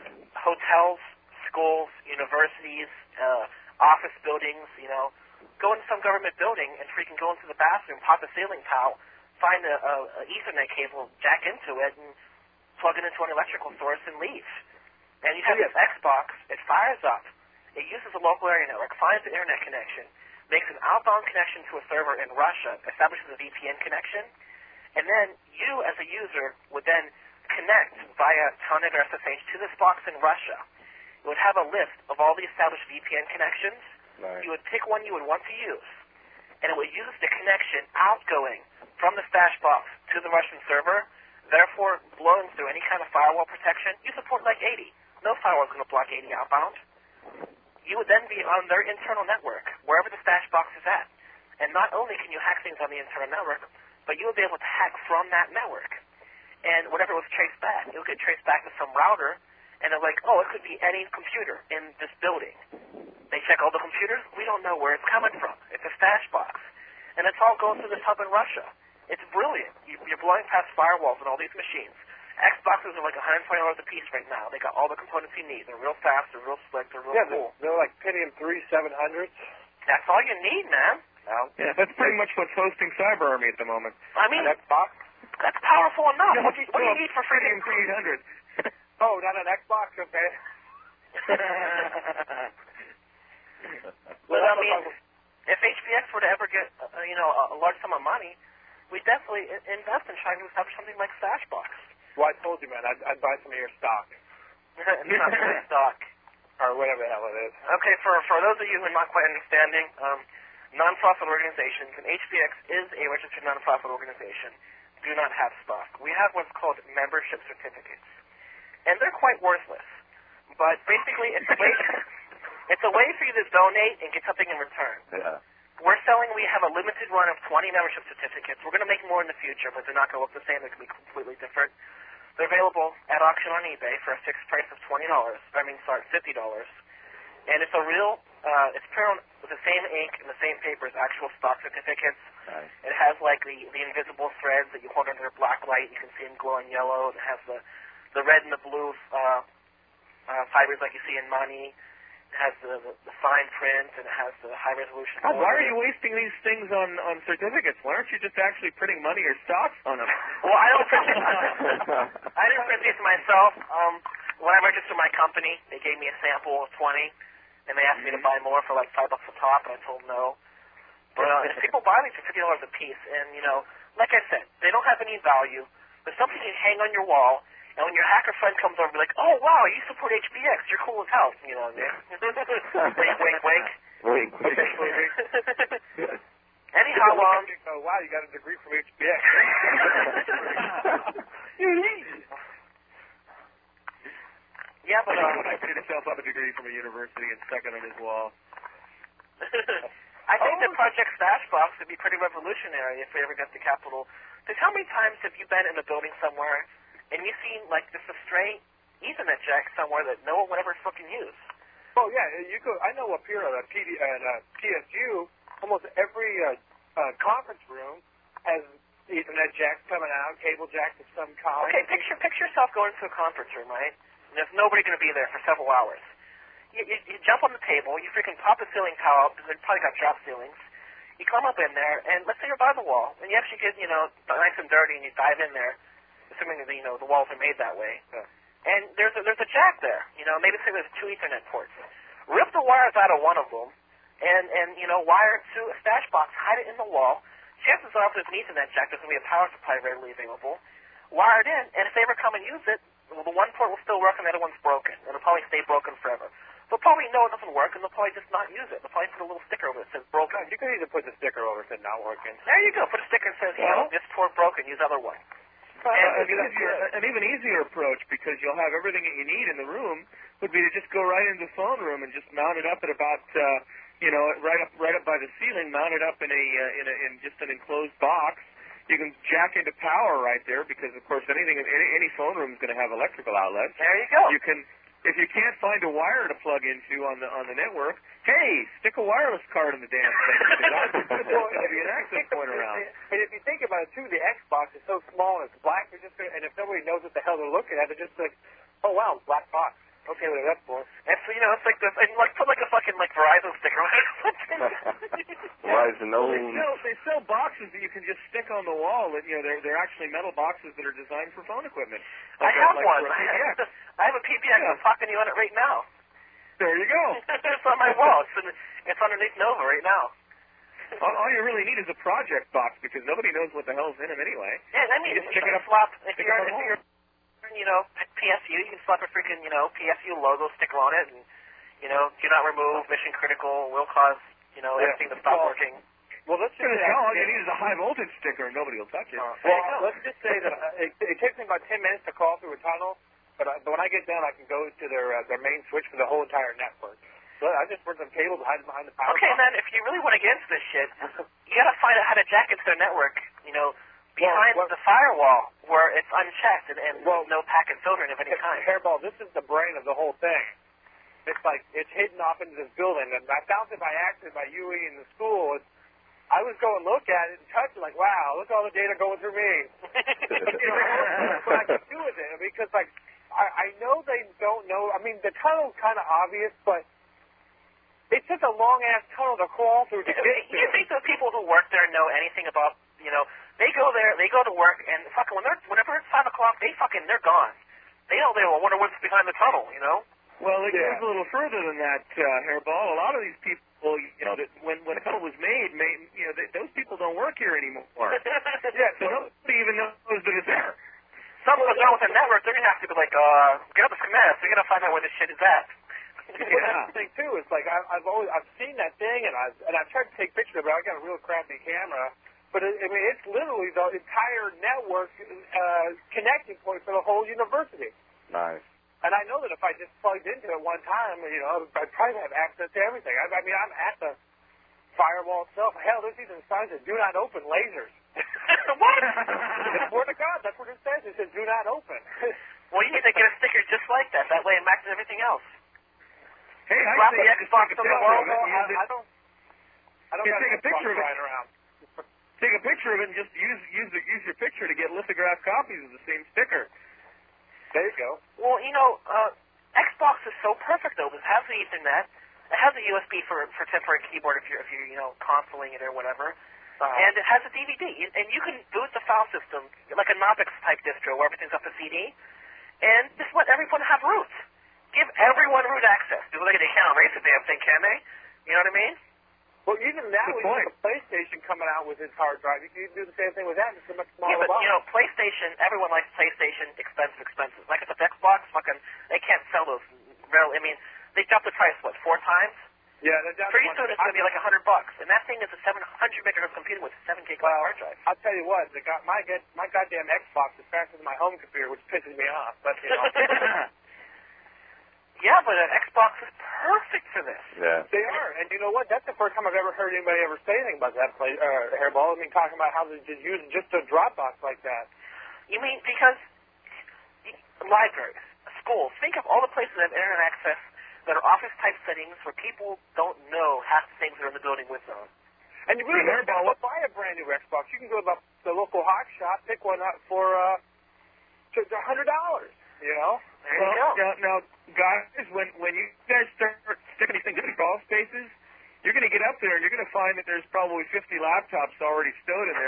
Hotels, schools, universities, uh, office buildings, you know, go into some government building and freaking go into the bathroom, pop a ceiling towel, find a, a, a Ethernet cable, jack into it, and plug it into an electrical source and leave. And you have this Xbox, it fires up, it uses a local area network, finds an internet connection, makes an outbound connection to a server in Russia, establishes a V P N connection, and then you as a user would then connect via Telnet or S S H to this box in Russia. It would have a list of all the established V P N connections. Right. You would pick one you would want to use, and it would use the connection outgoing from the stash box to the Russian server, therefore blowing through any kind of firewall protection. You support like eighty. No firewall is going to block eighty outbound. You would then be on their internal network, wherever the stash box is at. And not only can you hack things on the internal network, but you would be able to hack from that network. And whenever it was traced back, it would get traced back to some router, and they're like, oh, it could be any computer in this building. They check all the computers. We don't know where it's coming from. It's a stash box. And it's all going through this hub in Russia. It's brilliant. You, you're blowing past firewalls on all these machines. Xboxes are like one hundred twenty dollars a piece right now. They got all the components you need. They're real fast. They're real slick. They're real Yeah, cool. they're, they're like Pentium three seven hundreds. That's all you need, man. Now, Yeah, that's pretty much what's hosting Cyber Army at the moment. I mean, an Xbox? that's powerful enough. No, what, do you, what do you need for freaking... three eight hundred? Oh, not an Xbox? Okay. Well, I mean, if H B X were to ever get, uh, you know, a, a large sum of money, we'd definitely i- invest in trying to establish something like Stashbox. Well, I told you, man, I'd, I'd buy some of your stock. Not really stock. or whatever the hell it is. Okay, for for those of you who are not quite understanding, um, non-profit organizations, and H P X is a registered non-profit organization, do not have stock. We have what's called membership certificates, and they're quite worthless. But basically, it's a way it's a way for you to donate and get something in return. Yeah. We're selling. We have a limited run of twenty membership certificates. We're going to make more in the future, but they're not going to look the same. They're going to be completely different. They're available at auction on eBay for a fixed price of twenty dollars. I mean, sorry, fifty dollars. And it's a real, uh, it's printed with the same ink and the same paper as actual stock certificates. Nice. It has like the, the invisible threads that you hold under a black light. You can see them glowing yellow. It has the the red and the blue uh, uh, fibers like you see in money. It has the, the, the fine print, and it has the high resolution. God, why are you wasting these things on, on certificates? Why aren't you just actually printing money or stocks on them? Well, I don't print it. I didn't print these myself. Um, when I registered my company, they gave me a sample of twenty, and they asked me to buy more for like five bucks a top, and I told them no. But uh, if people buy these for fifty dollars a piece, and you know, like I said, they don't have any value. There's something you hang on your wall. And when your hacker friend comes over, be like, oh, wow, you support H B X. You're cool as hell. You know what I mean? wink, wink, wink. Wink, wink. Anyhow, um... Oh, wow, you got a degree from H B X. yeah, but... Um, I paid himself up a degree from a university and stuck it on his wall. I think that Project Stashbox would be pretty revolutionary if we ever got the Capitol. Because how many times have you been in a building somewhere and you seen, like, just a stray Ethernet jack somewhere that no one would ever fucking use? Oh, yeah, you go. I know up here at uh, P D, at uh, P S U, almost every uh, uh, conference room has Ethernet jacks coming out, cable jacks of some kind. Okay, picture picture yourself going to a conference room, right? And there's nobody going to be there for several hours. You, you, you jump on the table, you freaking pop the ceiling tile up, because they've probably got drop ceilings. You come up in there, and let's say you're by the wall, and you actually get, you know, nice and dirty, and you dive in there, assuming that, you know, the walls are made that way. Yeah. And there's a, there's a jack there, you know, maybe say there's two Ethernet ports. Rip the wires out of one of them, and, and you know, wire it to a stash box, hide it in the wall. Chances are if there's an Ethernet jack, there's going to be a power supply readily available. Wire it in, and if they ever come and use it, well, the one port will still work, and the other one's broken. It'll probably stay broken forever. They'll probably know it doesn't work, and they'll probably just not use it. They'll probably put a little sticker over it that says broken. You could even put the sticker over it that not working. There you go. Put a sticker that says, you know, this port broken, use other one. Uh, an, easier, an even easier approach, because you'll have everything that you need in the room, would be to just go right into the phone room and just mount it up at about, uh, you know, right up right up by the ceiling, mount it up in a uh, in a in just an enclosed box. You can jack into power right there, because of course anything any, any phone room is going to have electrical outlets. There you go. You can. If you can't find a wire to plug into on the on the network, hey, stick a wireless card in the damn thing. There'll be an access point around. And if you think about it too, the Xbox is so small and it's black. They're just gonna, and if nobody knows what the hell they're looking at, they're just like, oh wow, black box. Okay, whatever that's for. And so you know, it's like this, and like put like a fucking like Verizon sticker on it. Verizon, no. They sell, they sell boxes that you can just stick on the wall. That, you know, they're they're actually metal boxes that are designed for phone equipment. I Like have like one. for a P B X. I have a P B X. Yeah. I'm talking to you on it right now. There you go. It's on my wall. It's, in, it's underneath Nova right now. all, all you really need is a project box, because nobody knows what the hell's in them anyway. Yeah, I mean, You just you stick it can up- slap if stick it you're on the if wall. you're you know P S U, you can slap a freaking you know P S U logo sticker on it, and you know do not remove, mission critical, will cause you know Yeah. everything to stop Well, working. Well, let's just Good as say, hell, all you need is a high voltage sticker, and nobody will touch it. Uh, well, let's just say that uh, it, it takes me about ten minutes to crawl through a tunnel, but, I, but when I get down, I can go to their uh, their main switch for the whole entire network. So I just put some cables hiding behind the power. Okay, box. then if you really want to get into this shit, you gotta find out how to jack into their network. You know, behind Well, well- the firewall where it's unchecked and, and Well- no packet filtering of any kind. Hairball, this is the brain of the whole thing. It's like it's hidden off into this building, and I found it by accident by U E in the school. It's, I was going to look at it and touch it, like, wow, look at all the data going through me. You know, what I can do with it, because like I, I know they don't know. I mean, the tunnel's kind of obvious, but it's just a long ass tunnel to crawl through. To get You to. think the people who work there know anything about, you know, they go there, they go to work, and fucking when they're, whenever it's five o'clock, they fucking, they're gone. They know they will wonder what's behind the tunnel, you know? Well, it Yeah. goes a little further than that, uh, Hairball. A lot of these people, you know, that when when the tunnel was made, made you know, they, those people don't work here anymore. Yeah, So nobody even knows that it's there. Some of us know with the network, they're going to have to be like, uh, get up the schematics, we're going to find out where this shit is at. Yeah. The thing too is like I, I've always I've seen that thing and I've and I've tried to take pictures of it. I got a real crappy camera, but it, I mean it's literally the entire network uh, connecting point for the whole university. Nice. And I know that if I just plugged into it one time, you know, I'd probably have access to everything. I, I mean, I'm at the firewall itself. Hell, there's even signs that do not open lasers. What? I swear to God, that's what it says. It says do not open. Well, you need to get a sticker just like that. That way it matches everything else. Hey, I Drop say the you just Xbox take a on the picture wall. of it and use it. I don't. I don't Yeah, got take a Xbox picture of it. flying around. Take a picture of it and just use use the, use your picture to get lithographed copies of the same sticker. There you go. Well, you know, uh, Xbox is so perfect though. It has the Ethernet. It has a U S B for for temporary keyboard if you're if you're you know consoling it or whatever. Uh-huh. And it has a D V D, and you can boot the file system like a Knoppix type distro where everything's off a C D, and just let everyone have root. Give everyone root access. Because they can't erase the damn thing, can they? You know what I mean? Well, even now Good with point. the PlayStation coming out with its hard drive, you can do the same thing with that. It's a much smaller Yeah, but box. you know, PlayStation. Everyone likes PlayStation. Expensive, expensive. Like it's a Xbox. Fucking, they can't sell those. Real. I mean, they dropped the price what four times. Yeah, they're down Pretty to soon it's going to be like a hundred bucks, and that thing is a seven hundred megahertz computer with a seven gigabyte Well, hard drive. I'll tell you what, the got my get my goddamn Xbox is faster than my home computer, which pisses me off. But you know, Yeah, but an Xbox is perfect for this. Yeah. they are. And you know what? That's the first time I've ever heard anybody ever say anything about that play uh, hairball. I mean, talking about how they just use just a Dropbox like that. You mean because libraries, schools, think of all the places that have internet access that are office-type settings where people don't know half the things that are in the building with them. And you really don't have to buy a brand new Xbox. You can go to the, the local hawk shop, pick one up for uh, just a hundred dollars. You know. There well, you go. now, now, guys, when when you guys start sticking these things in crawl spaces, you're going to get up there and you're going to find that there's probably fifty laptops already stowed in there.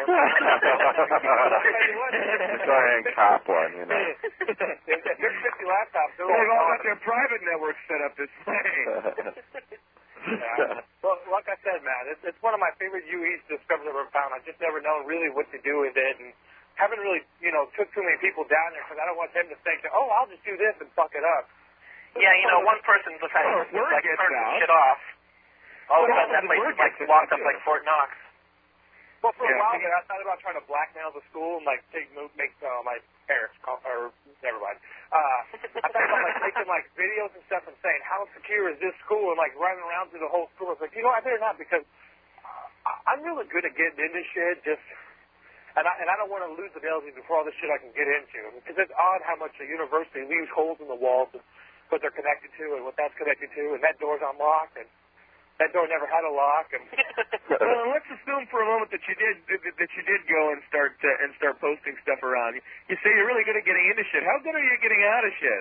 Try and cop one, you know. If there's fifty laptops, they're Well, they've all all got their private networks set up this way. Yeah. Well, like I said, man, it's, it's one of my favorite U Es discoveries I've ever found. I've just never known really what to do with it, and haven't really, you know, took too many people down there because I don't want them to think that, oh, I'll just do this and fuck it up. Yeah, you know, one person was Oh, like, word like gets turned out. shit off. All of a Well, sudden, that the place word is like gets locked out, up like too. Fort Knox. Well, for Yeah. a while there, I thought about trying to blackmail the school and like take make uh, my parents call or never mind. Uh, I thought about like taking like videos and stuff and saying how secure is this school and like running around through the whole school. I was like, you know, I better not because I- I'm really good at getting into shit. Just and I and I don't want to lose the ability before all this shit I can get into because it's odd how much a university leaves holes in the walls and what they're connected to and what that's connected to and that door's unlocked and that door never had a lock and. Well, let's assume for a moment that you did that, that you did go and start uh, and start posting stuff around. You, you say you're really good at getting into shit. How good are you at getting out of shit?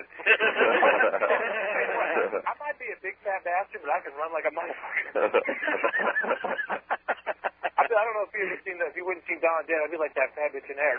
I might be a big fat bastard, but I can run like a motherfucker. I, I don't know if you ever seen that. If you wouldn't see Don dead, I'd be like that fat bitch in there.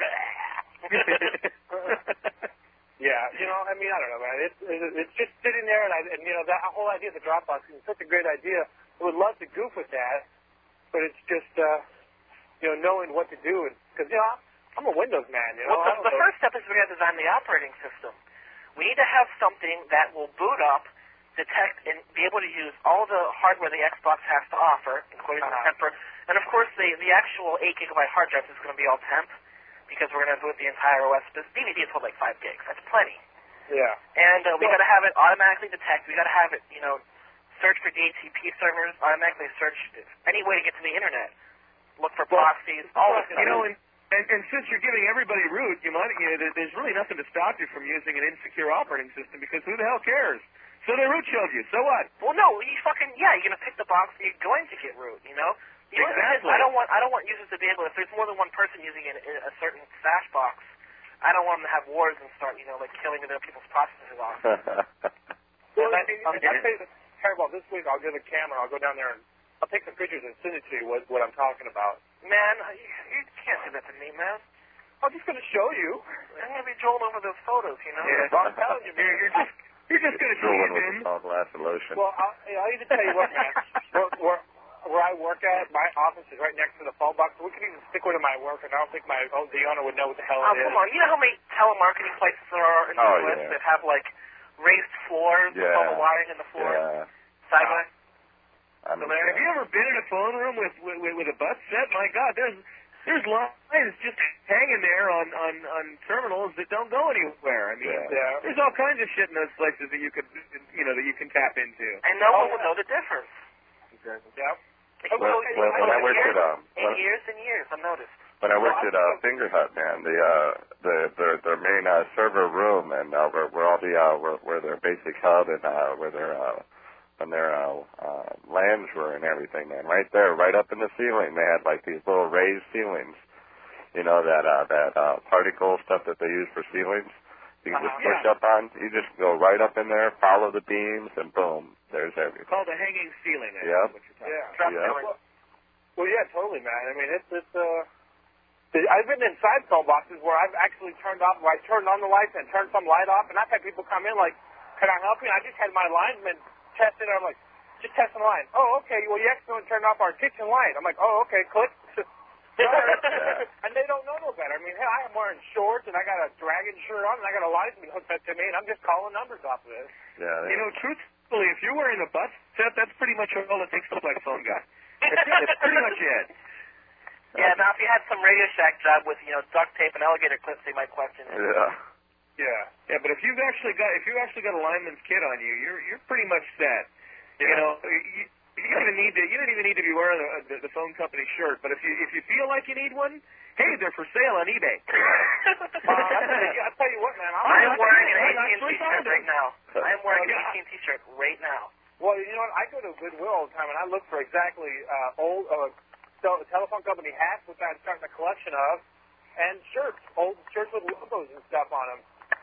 Yeah, you know, I mean, I don't know, man. It's it's just sitting there, and I and you know that whole idea of the Dropbox is such a great idea. I would love to goof with that, but it's just uh, you know knowing what to do, and because you know I'm a Windows man, you know. Well, I the, don't the know. first step is we're going to design the operating system. We need to have something that will boot up, detect, and be able to use all the hardware the Xbox has to offer, including the Uh-huh. temper. And of course, the the actual eight gigabyte hard drive is going to be all temp because we're going to boot the entire O S. This D V D is hold like five gigs. That's plenty. Yeah. And uh, we Well- got to have it automatically detect. We got to have it, you know, search for D H C P servers, automatically search any way to get to the internet, look for Well, proxies, all this stuff. You know, and, and, and since you're giving everybody root, you might, you know, there, there's really nothing to stop you from using an insecure operating system because who the hell cares? So they root shelled you. So what? Well, no, you fucking yeah. You're gonna pick the box. You're going to get root. You know. The only thing is, Exactly. I don't want I don't want users to be able. If there's more than one person using a, a certain stash box, I don't want them to have wars and start you know like killing other people's processes off. Well, Yeah, I mean, that- I'll tell you this terrible. This week I'll get a camera. I'll go down there and I'll take some pictures and send it to you. What what I'm talking about. Man, you, you can't do that to me, man. I'm just going to show you. I'm gonna be drooling over those photos. You know. Yeah. Well, I'm telling you, man. You're, you're just you're just going to Drooling tease with him. the salt glass of lotion. Well, I'll, I'll even tell you what, man. where, where, where I work at, my office is right next to the phone box. We could even stick one in my work, and I don't think my oh, the owner would know what the hell Oh, it is. come on. You know how many telemarketing places there are in the Oh, U S yeah. that have like raised floors Yeah. with all the wiring in the floor. Yeah. Sideway. I So, man, have you ever been in a phone room with with, with a bus set? My God, there's there's lines just hanging there on, on, on terminals that don't go anywhere. I mean, Yeah. Yeah. there's all kinds of shit in those places that you could, you know, that you can tap into. And no Oh, one would know the difference. Exactly. Yeah. It When, was when, when I worked years, at um, in when, years and years, I've noticed. when I worked at uh, Finger Hut, man, the uh, the their their main uh, server room and uh, where, where all the uh, where, where their basic hub and uh, where their uh, and their uh, uh, lands were and everything, man, right there, right up in the ceiling, they had like these little raised ceilings. You know that uh, that uh, particle stuff that they use for ceilings. You can just Uh-huh. push Yeah. up on. You just go right up in there, follow the beams, and boom, there's everything. It's called a hanging ceiling. I Yep. think, what you're talking Yeah. about. Drop Yeah. ceiling. Well, well, yeah, totally, man. I mean, it's it's uh. I've been inside phone boxes where I've actually turned off, where I turned on the lights and turned some light off, and I've had people come in like, "Can I help you?" And I just had my linesman test it. I'm like, "Just testing the line." Oh, okay. Well, you accidentally turned off our kitchen light. I'm like, "Oh, okay." Click. Yeah. And they don't know no better. I mean, hell, I am wearing shorts and I got a dragon shirt on and I got a license hooked up to me, and I'm just calling numbers off of this. Yeah. They, You know, truthfully, if you're wearing a bus set, that's pretty much all it takes to look like a phone guy. It's, it's pretty much it. Yeah, now if you had some Radio Shack job with, you know, duct tape and alligator clips, they might question it. yeah. Yeah. Yeah, but if you've actually got if you actually got a lineman's kit on you, you're you're pretty much set. You know, you, you don't even need to you don't even need to be wearing the, the, the phone company shirt. But if you if you feel like you need one, hey, they're for sale on eBay. Uh, I tell you, I tell you what, man. I'm, I am wearing an I A T and T actually shirt found it. right now. I am wearing an Yeah. A T and T shirt right now. Well, you know what? I go to Goodwill all the time, and I look for exactly uh, old uh, tel- telephone company hats, which I'm starting a collection of, and shirts, old shirts with logos and stuff on them.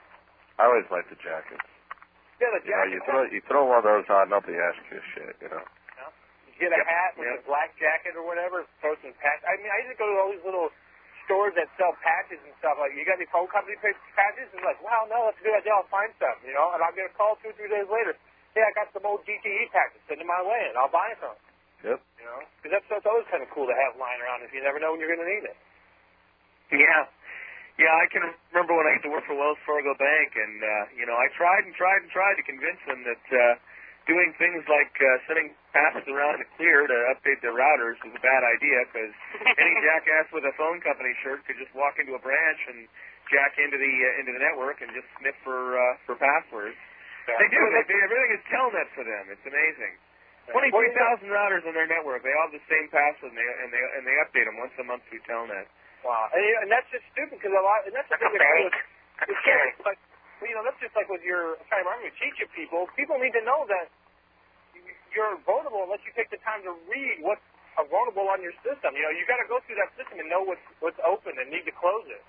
I always like the jackets. Yeah, the You know, jacket. you throw you throw one of those on, nobody asks you shit. You know. You get a Yep, hat with yep. a black jacket or whatever, throw some patch. I mean, I used to go to all these little stores that sell patches and stuff. Like, you got any phone company patches? And like, wow, no, that's a good idea. I'll find some, you know. And I'll get a call two or three days later. Hey, I got some old G T E patches. Send them my way, and I'll buy some. Yep. You know, because that's, that's always kind of cool to have lying around if you never know when you're going to need it. Yeah. Yeah, I can remember when I used to work for Wells Fargo Bank, and, uh, you know, I tried and tried and tried to convince them that uh, doing things like uh, sending passes around to Clear to update their routers was a bad idea, because any jackass with a phone company shirt could just walk into a branch and jack into the uh, into the network and just sniff for uh, for passwords. Yeah. They do. They, they, everything is telnet for them. It's amazing. twenty-three thousand routers on their network. They all have the same password, and they and they and they update them once a month through telnet. Wow. And, and that's just stupid because a lot, and that's the That's thing a that bank. with, That's with scary. like, well, you know, that's just like with your, I'm trying to remember, teaching people, people need to know that you're vulnerable unless you take the time to read what's vulnerable on your system. You know, you got to go through that system and know what's what's open and need to close it.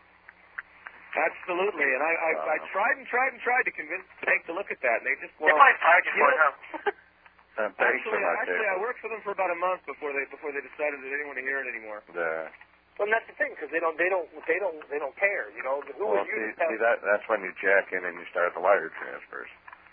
Absolutely, and I, I, I tried and tried and tried to convince the bank to look at that, and they just They won't. probably fired you You for it, know- huh? Uh, thanks so Actually, much. actually, I Dave. worked for them for about a month before they before they decided that they didn't want to hear it anymore. Yeah. Well, and that's the thing because they don't, they don't, they don't, they don't care. You know, who Well, are you see, to tell? see that that's when you jack in and you start the wire transfers.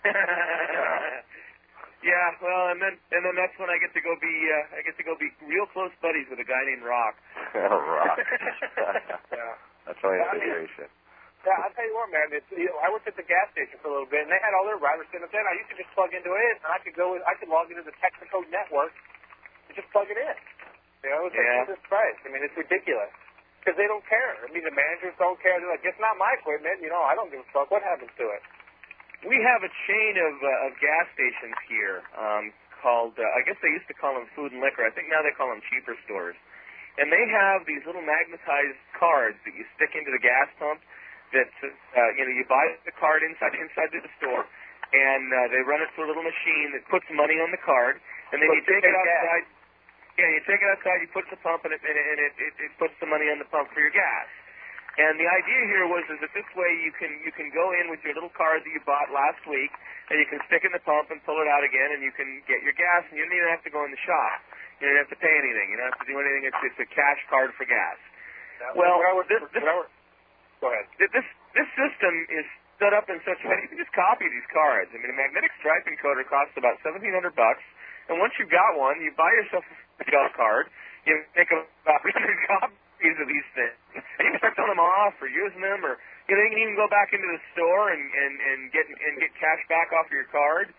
Yeah, well, and then and then that's when I get to go be uh, I get to go be real close buddies with a guy named Rock. Rock. Yeah. That's only Yeah, I a mean- situation. Yeah, I'll tell you what, man. It's, you know, I worked at the gas station for a little bit, and they had all their routers sitting up there. And I used to just plug into it, and I could go, I could log into the Texaco network and just plug it in. You know, it's Yeah. like Jesus Christ. I mean, it's ridiculous because they don't care. I mean, the managers don't care. They're like, it's not my equipment. You know, I don't give a fuck. What happens to it? We have a chain of uh, of gas stations here um, called uh, I guess they used to call them food and liquor. I think now they call them cheaper stores. And they have these little magnetized cards that you stick into the gas pump. That uh, you know, you buy the card inside inside the store, and uh, they run it through a little machine that puts money on the card, and then But you take they it take gas. outside. Yeah, you take it outside, you put the pump in it, and, it, and it, it, it puts the money on the pump for your gas. And the idea here was is that this way you can you can go in with your little card that you bought last week, and you can stick it in the pump and pull it out again, and you can get your gas, and you don't even have to go in the shop. You don't have to pay anything. You don't have to do anything. It's, it's a cash card for gas. Well, when I worked, this, this, when I worked, go ahead. this this system is set up in such a way you can just copy these cards. I mean, a magnetic stripe encoder costs about seventeen hundred bucks, and once you've got one, you buy yourself a shelf card. You make about three hundred copies of these things, and you can start selling them off or using them, or You know, you can even go back into the store and and and get and get cash back off your card.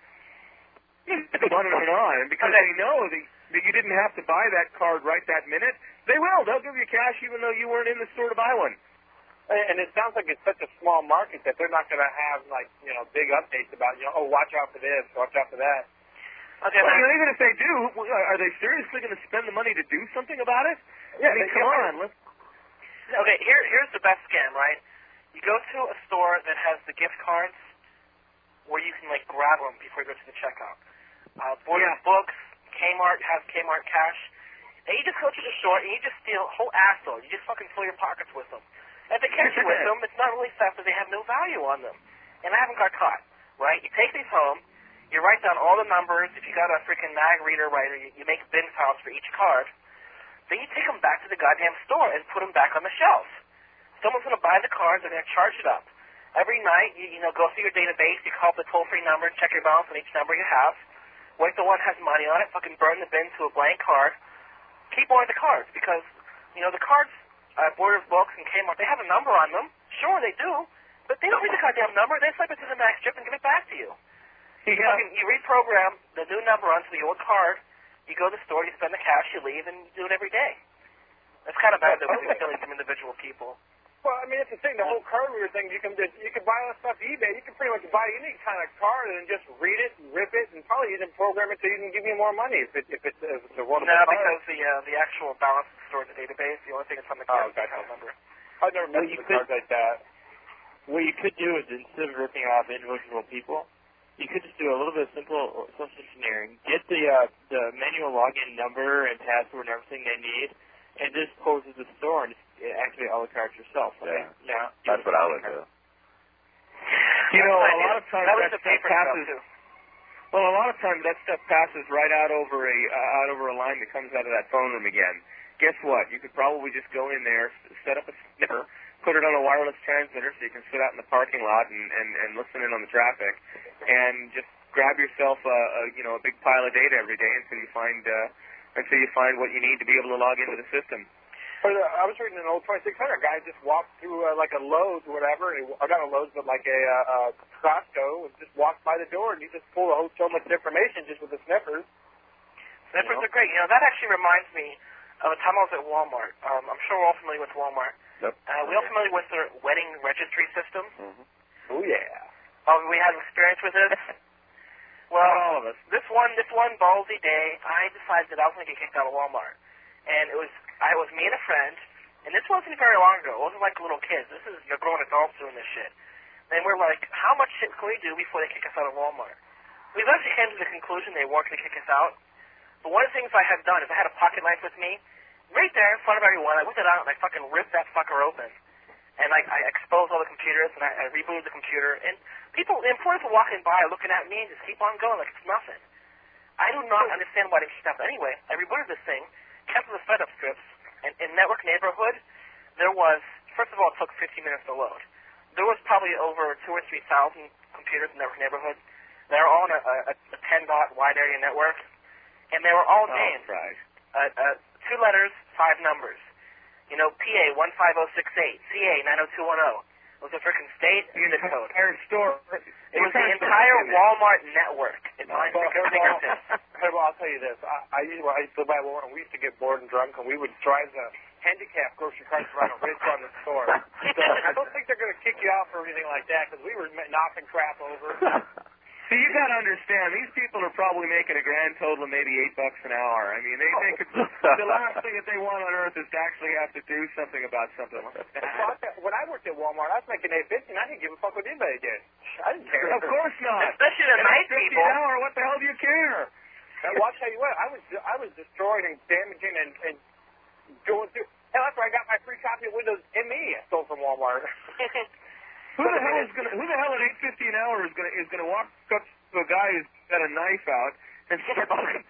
You can go on and on and on, and because they know that that you didn't have to buy that card right that minute, they will. They'll give you cash even though you weren't in the store to buy one. And it sounds like it's such a small market that they're not going to have, like, you know, big updates about, you know, oh, watch out for this, watch out for that. Okay, well, you know, even if they do, are they seriously going to spend the money to do something about it? Yeah, I mean, they, come yeah, on. Let's... Okay, here, here's the best scam, right? You go to a store that has the gift cards where you can, like, grab them before you go to the checkout. Uh, Borders Yeah. Books, Kmart has Kmart Cash. And you just go to the store and you just steal a whole assload. You just fucking fill your pockets with them. And if they catch you with them, it's not really theft, but they have no value on them. And I haven't got caught, right? You take these home, you write down all the numbers. If you got a freaking mag reader writer, you, you make bin files for each card. Then you take them back to the goddamn store and put them back on the shelf. Someone's going to buy the cards, they're going to charge it up. Every night, you, you know, go through your database, you call up the toll-free number, check your balance on each number you have. Wait till one has money on it, fucking burn the bin to a blank card. Keep on the cards because, you know, the cards, uh, Borders Books and Kmart, they have a number on them. Sure, they do. But they don't read the goddamn number. They slip it to the mag strip and give it back to you. You, Yeah. fucking, you reprogram the new number onto the old card. You go to the store, you spend the cash, you leave, and you do it every day. It's kind of bad that we're stealing from individual people. Well, I mean, it's the thing, the whole card reader thing, you can you can buy all that stuff on eBay. You can pretty much buy any kind of card and just read it and rip it and probably even program it so you can give you more money if, it, if, it's, if it's a wonderful No, card. because the uh, the actual balance is stored in the database. The only thing that's on the card Oh, is the gotcha. account number. I've never Well, messed you with could- cards like that. What you could do is instead of ripping off individual people, you could just do a little bit of simple social engineering. Get the uh, the manual login number and password and everything they need, and just pose to the store and just activate all the cards yourself. Yeah. Yeah. That's what I would do. You know, That's a what I lot did. of times that was that the stuff paper stuff, passes. too. Well, a lot of times that stuff passes right out over a uh, out over a line that comes out of that phone room again. Guess what? You could probably just go in there, s- set up a sniffer, put it on a wireless transmitter so you can sit out in the parking lot and, and, and listen in on the traffic, and just grab yourself a, a you know a big pile of data every day until you find uh, until you find what you need to be able to log into the system. But, uh, I was reading an old twenty-six hundred guy just walked through uh, like a Lowe's or whatever, and he, or not a Lowe's, but like a uh, uh, Costco, and just walked by the door, and he just pulled a whole so much information just with the sniffers. Sniffers You know? are great. You know, that actually reminds me of a time I was at Walmart. Um, I'm sure we're all familiar with Walmart. Yep. Uh, we all familiar with their wedding registry system? Mm-hmm. Oh yeah. Oh, we had experience with this? Well, all of us. this one, this one ballsy day, I decided that I was going to get kicked out of Walmart. And it was, I was me and a friend, and this wasn't very long ago. It wasn't like little kids. This is your grown adults doing this shit. And we're like, how much shit can we do before they kick us out of Walmart? We eventually came to the conclusion they weren't going to kick us out. But one of the things I had done is I had a pocket knife with me. Right there in front of everyone, I whipped it out and I fucking ripped that fucker open. And I, I exposed all the computers and I, I rebooted the computer. And people, the employees were walking by looking at me and just keep on going like it's nothing. I do not understand why they kicked out. Anyway, I rebooted this thing, canceled the setup scripts, and in Network Neighborhood, there was, first of all, it took fifteen minutes to load. There was probably over two or three thousand computers in Network Neighborhood. They were all on a, a, a ten dot wide area network, and they were all Oh, named. right. Uh, uh, two letters, five numbers. You know, P A one five zero six eight, C A nine zero two one zero. It was a freaking state The zip code. entire store. It was the entire Walmart network at my Well, freaking fingertips. Hey, well, I'll tell you this. I, I used I used to go by Walmart, and we used to get bored and drunk, and we would drive the handicap grocery carts around and race around the store. So I don't think they're going to kick you out for anything like that, because we were knocking crap over. See, you got to understand, these people are probably making a grand total of maybe eight bucks an hour. I mean, they, they could. The last thing that they want on earth is to actually have to do something about something like that. Well, I tell- when I worked at Walmart, I was making eight fifty, and I didn't give a fuck what anybody did. I didn't care. Of course not. Especially the And night at fifty people. an hour, what the hell do you care? And well, I'll tell you what, I was I was destroying and damaging and, and going through. Hell, that's where I got my free copy of Windows M E I stole from Walmart. Who the hell is gonna? Who the hell at eight fifty an hour is gonna is gonna walk up to a guy who's got a knife out and start fucking?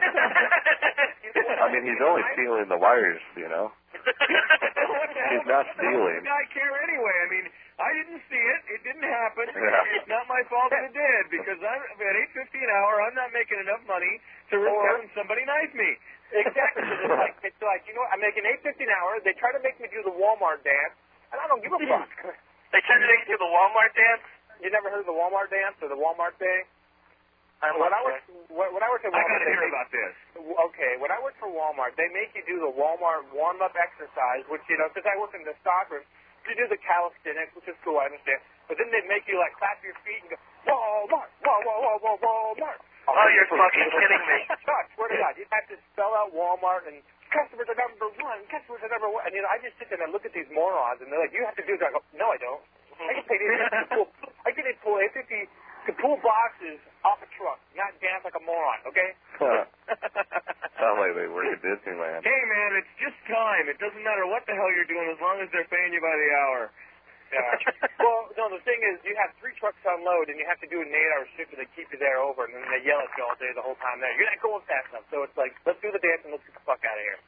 I mean, he's only stealing the wires, you know. What the hell He's not does the hell stealing. does the guy care anyway? I mean, I didn't see it. It didn't happen. Yeah. It's not my fault that it did because I'm at eight fifty an hour. I'm not making enough money to risk Or- having somebody knife me. Exactly. It's like, it's like, you know what, I'm making eight fifty an hour. They try to make me do the Walmart dance, and I don't give a fuck. They tend to make you do the Walmart dance. You never heard of the Walmart dance or the Walmart day? I when I worked, when I worked at I Walmart, gotta hear they, about this. okay, when I worked for Walmart, they make you do the Walmart warm-up exercise, which, you know, since I work in the stockroom, you do the calisthenics, which is cool, I understand. But then they make you, like, clap your feet and go, Walmart, Wall, Wall, Wall, Wall, Walmart. Oh, you're fucking kidding me. No, I swear to God, you have to spell out Walmart and customers are number one, customers are number one. And, you know, I just sit there and I look at these morons, and they're like, you have to do that. I go, no, I don't. I get paid to pull, I get paid pull eight fifty to pull boxes off a truck, not dance like a moron, okay? Sound like they work at Disneyland. Hey, man, it's just time. It doesn't matter what the hell you're doing as long as they're paying you by the hour. Yeah. Well, no, the thing is, you have three trucks to unload, and you have to do an eight-hour shift, and they keep you there over, and then they yell at you all day the whole time there. You're not going fast enough. So it's like, let's do the dance and let's get the fuck out of here.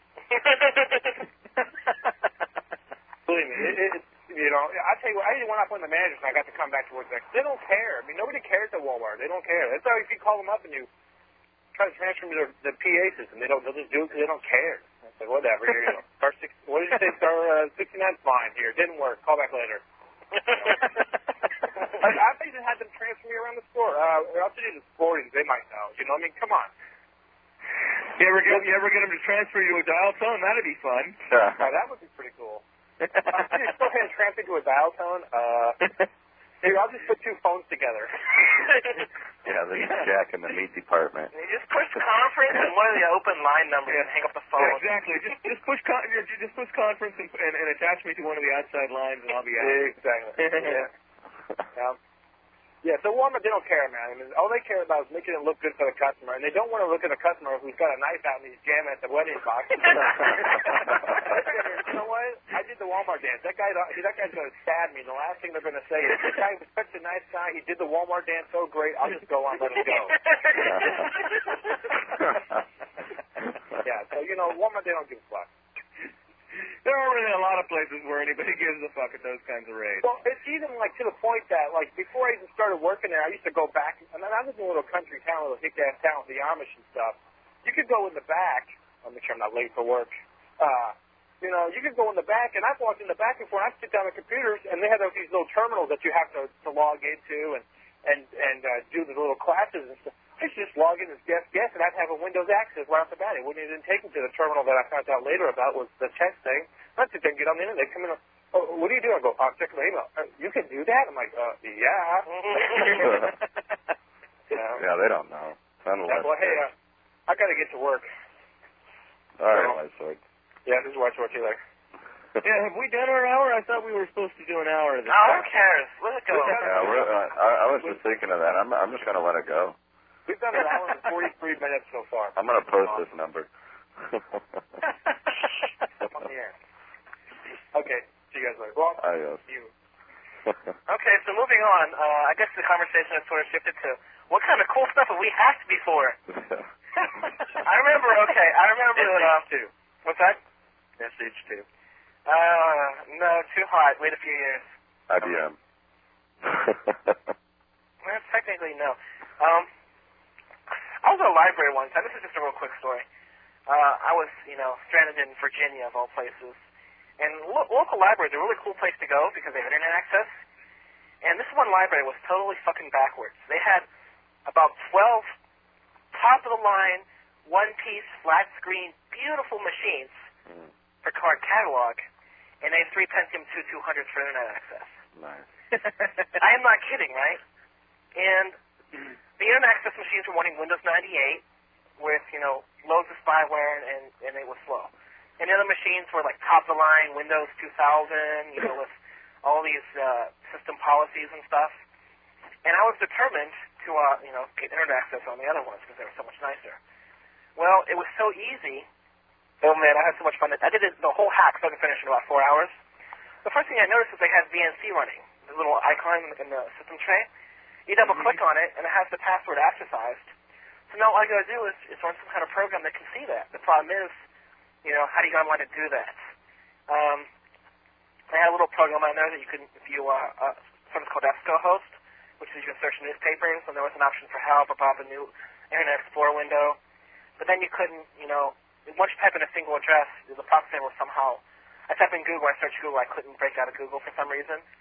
Believe me, it, it, you know, I tell you what, I didn't want to put in the managers, and I got to come back to work. Like, they don't care. I mean, nobody cares at Walmart. They don't care. That's why if you call them up and you try to transfer them to the, the P A system, they don't. They'll just do it because they don't care. It's like, whatever. Here, you know, star six. What did you say? Star uh, sixty-nine. Fine. Here, didn't work. Call back later. I, I've even had them transfer me around the store. Uh, I'll tell you the Floridians, they might know. You know, I mean, come on. You ever get you ever get them to transfer you to a dial tone? That'd be fun. Uh, that would be pretty cool. Uh, dude, go ahead and transfer to a dial tone. Uh, here, I'll just put two phones together. Yeah, there's Jack in the meat department. You just push conference and one of the open line numbers and hang up the phone. Yeah, exactly. Just just push con- just push conference and, and, and attach me to one of the outside lines, and I'll be out. Exactly. Yeah. Yeah. Yeah, so Walmart, they don't care, man. I mean, all they care about is making it look good for the customer, and they don't want to look at a customer who's got a knife out and he's jamming at the wedding box. You know what? I did the Walmart dance. That guy, that guy's going to stab me. The last thing they're going to say is, this guy was such a nice guy. He did the Walmart dance so great. I'll just go on, let him go. Yeah, so, you know, Walmart, they don't give a fuck. There aren't really a lot of places where anybody gives a fuck at those kinds of rates. Well, it's even, like, to the point that, like, before I even started working there, I used to go back, and then I was in a little country town, a little hick-ass town with the Amish and stuff. You could go in the back. I'll make sure I'm not late for work. Uh, you know, you could go in the back, and I've walked in the back before, and I'd sit down at computers, and they had these little terminals that you have to, to log into and, and, and uh, do the little classes and stuff. I should just log in as guest guest, and I'd have a Windows access right off the bat. It wouldn't even take me to the terminal that I found out later about was the chess thing. Not to then get on the internet. They come in, oh, what do you do? I go, I'm checking my email. Uh, you can do that? I'm like, uh, yeah. Yeah, yeah, they don't know. Unless yeah, well, hey, uh, I got to get to work. All right, White Sword. Yeah, this is White Sword too. Like. Yeah, have we done our hour? I thought we were supposed to do an hour. This oh, who cares? Let it go. Yeah, we're, uh, I, I was just thinking of that. I'm, I'm just going to let it go. We've done an hour and forty-three minutes so far. I'm going to post this number. On the air. Okay, see you guys later. Well, Adios. You. Okay, so moving on, uh, I guess the conversation has sort of shifted to what kind of cool stuff have we hacked before? I remember, okay, I remember... Uh, two. What's that? S H two. Uh, no, too hot. Wait a few years. I B M. Well, technically, no. Um, I was at a library one time. This is just a real quick story. Uh, I was, you know, stranded in Virginia, of all places. And lo- local libraries are a really cool place to go because they have internet access. And this one library was totally fucking backwards. They had about twelve top-of-the-line, one-piece, flat-screen, beautiful machines Mm. for card catalog, and they have three Pentium two two hundreds for internet access. Nice. I am not kidding, right? And the internet access machines were running Windows ninety-eight with, you know, loads of spyware, and, and it was slow. And the other machines were like top-of-the-line Windows two thousand, you know, with all these uh, system policies and stuff. And I was determined to, uh, you know, get internet access on the other ones because they were so much nicer. Well, it was so easy. Oh, man, I had so much fun. I did it, the whole hack started to finish in about four hours. The first thing I noticed is they had V N C running, the little icon in the system tray. You double-click on it, and it has the password exercised. So now all I got to do is, is run some kind of program that can see that. The problem is, you know, how do you want to do that? Um, I had a little program on there that you can, if you, uh, uh, something called EBSCOhost, which is you can search newspapers, and there was an option for help about the new Internet Explorer window. But then you couldn't, you know, once you type in a single address, the processor will somehow, I type in Google, I search Google, I couldn't break out of Google for some reason.